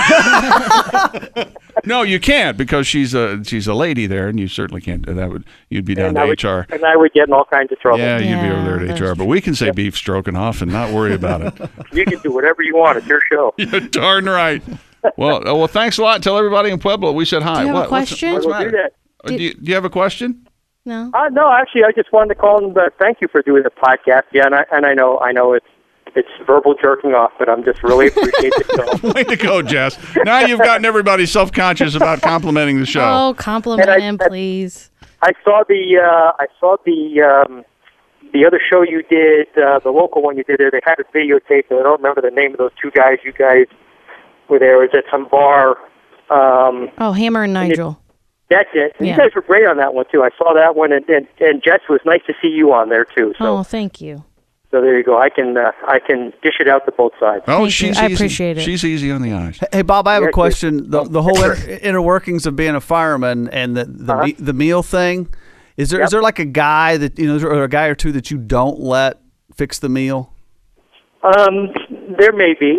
said. No, you can't because she's a she's a lady there, and you certainly can't. That would you'd be down and to I would, H R. And I would get in all kinds of trouble. Yeah, you'd be over there at that's H R. But we can say beef stroganoff and not worry about it. You can do whatever you want. It's your show. You're darn right. Well, uh, well, thanks a lot. Tell everybody in Pueblo we said hi. Do you have a what, what's- question? What's, the We'll do matter? that. Uh, do, you, do you have a question? No. Uh, no, actually, I just wanted to call and uh, thank you for doing the podcast. Yeah, and I, and I know, I know it's it's verbal jerking off, but I'm just really appreciate the show. Way to go, Jess. Now you've gotten everybody self-conscious about complimenting the show. Oh, compliment And I- him, please. I saw the uh, I saw the um, the other show you did, uh, the local one you did there. They had a videotape. I don't remember the name of those two guys. You guys were there. It was at some bar. Um, Oh, Hammer and Nigel. that's it. And Yeah. You guys were great on that one too. I saw that one, and and, and Jess, was nice to see you on there too. So Oh, thank you. so there you go. I can uh, I can dish it out to both sides. Oh, Thank you. she's I easy. appreciate it. She's easy on the eyes. Hey, Bob, I have Yeah, a question. The, the whole inner, inner workings of being a fireman and the the, Uh-huh. me, the meal thing. Is there is Yep. there like a guy that you know, or a guy or two that you don't let fix the meal? Um, there may be.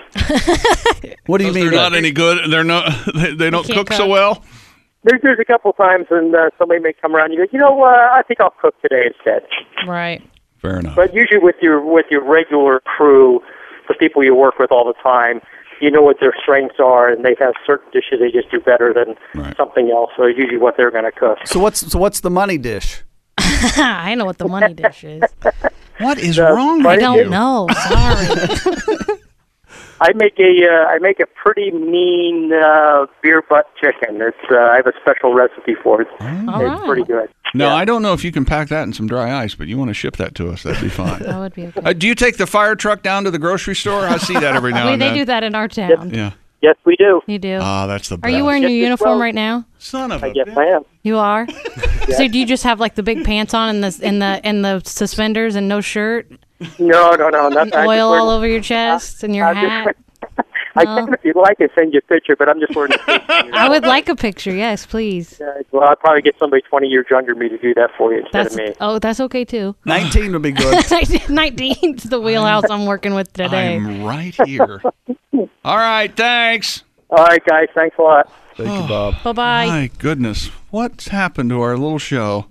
What do you mean? They're not any good. They're not. They, they don't can't cook so cook. well. There's there's a couple times when uh, somebody may come around. And you go, you know, uh, I think I'll cook today instead. Right. Fair enough. But usually with your with your regular crew, the people you work with all the time, you know what their strengths are, and they have certain dishes they just do better than Right. something else. So it's usually what they're going to cook. So what's so what's the money dish? I know what the money dish is. What is The wrong funny with I you? don't know. Sorry. I make a uh, I make a pretty mean uh, beer butt chicken. It's uh, I have a special recipe for it. All It's right. pretty good. No, Yeah. I don't know if you can pack that in some dry ice, but you want to ship that to us, that'd be fine. That would be okay. Uh, do you take the fire truck down to the grocery store? I see that every now Wait, and they then. do that in our town. Yeah. Yes, we do. You do. Ah, that's the best. Are you wearing your Yes, uniform well- right now? Son of I a guess bitch. I am. You are. So do you just have like the big pants on and the and the and the suspenders and no shirt, No, no, no. Not, and I just oil wear- all over your chest and your I'm just- hat? I No. can, if you'd like, I send you a picture, but I'm just wearing. A I would like a picture. Yes, please. Uh, well, I'll probably get somebody twenty years younger than me to do that for you instead That's of me. oh, that's okay too. Nineteen would be good. Nineteen's the wheelhouse I'm working with today. I'm right here. All right, thanks. All right, guys. Thanks a lot. Thank you, Bob. Bye bye. My goodness, what's happened to our little show?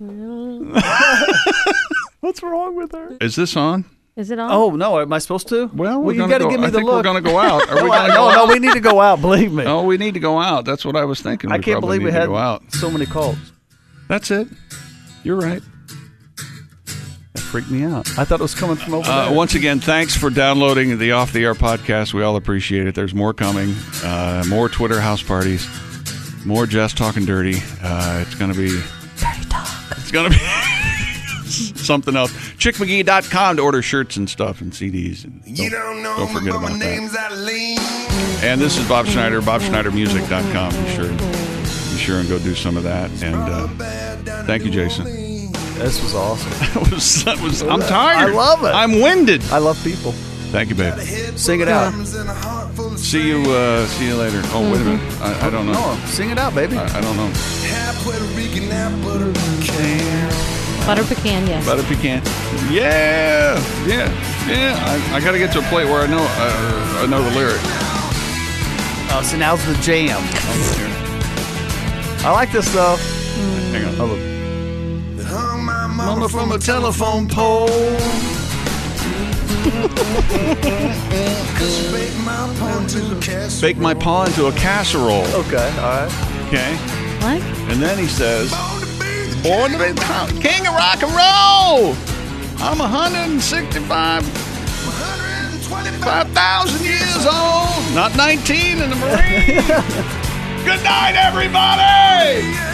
What's wrong with her? Is this on? Is it on? Oh no, am I supposed to? Well, we're well you gonna got to go- give me I the think look. we're going to go out. Are we no, going to no, go no, out? we need to go out. Believe me. Oh, we need to go out. That's what I was thinking. I We can't probably believe we need to had go out. so many calls. That's it. You're right. That freaked me out. I thought it was coming from over Uh, there. once again, thanks for downloading the Off the Air podcast. We all appreciate it. There's more coming. Uh, more Twitter house parties. More Jess talking dirty. Uh, it's going to be Dirty talk. It's going to be something else. chick mcgee dot com to order shirts and stuff and C Ds. And You don't, don't know don't me, forget but my about name's that. Eileen. And this is Bob Schneider, bob schneider music dot com. Be sure, be sure and go do some of that. And uh, thank you, Jason. This was awesome. that was, that was, I'm tired. I love it. I'm winded. I love people. Thank you, babe. Sing it out. See you. Uh, see you later. Oh, wait a minute. I, I don't know. No, sing it out, baby. I, I don't know. Half Puerto Rican, half Puerto Rican. Butter pecan, yes. Butter pecan. Yeah, yeah, yeah. I, I got to get to a point where I know uh, I know the lyric. Uh, so now's the jam. I like this though. Hang on. I love- Hung my mama, Mama from a telephone pole. Bake my paw into a casserole. Bake my paw into a casserole. Okay, all right. Okay. What? And then he says, born to be the king of rock and roll. I'm one hundred sixty-five five thousand years old. Not nineteen in the Marine. Good night, everybody.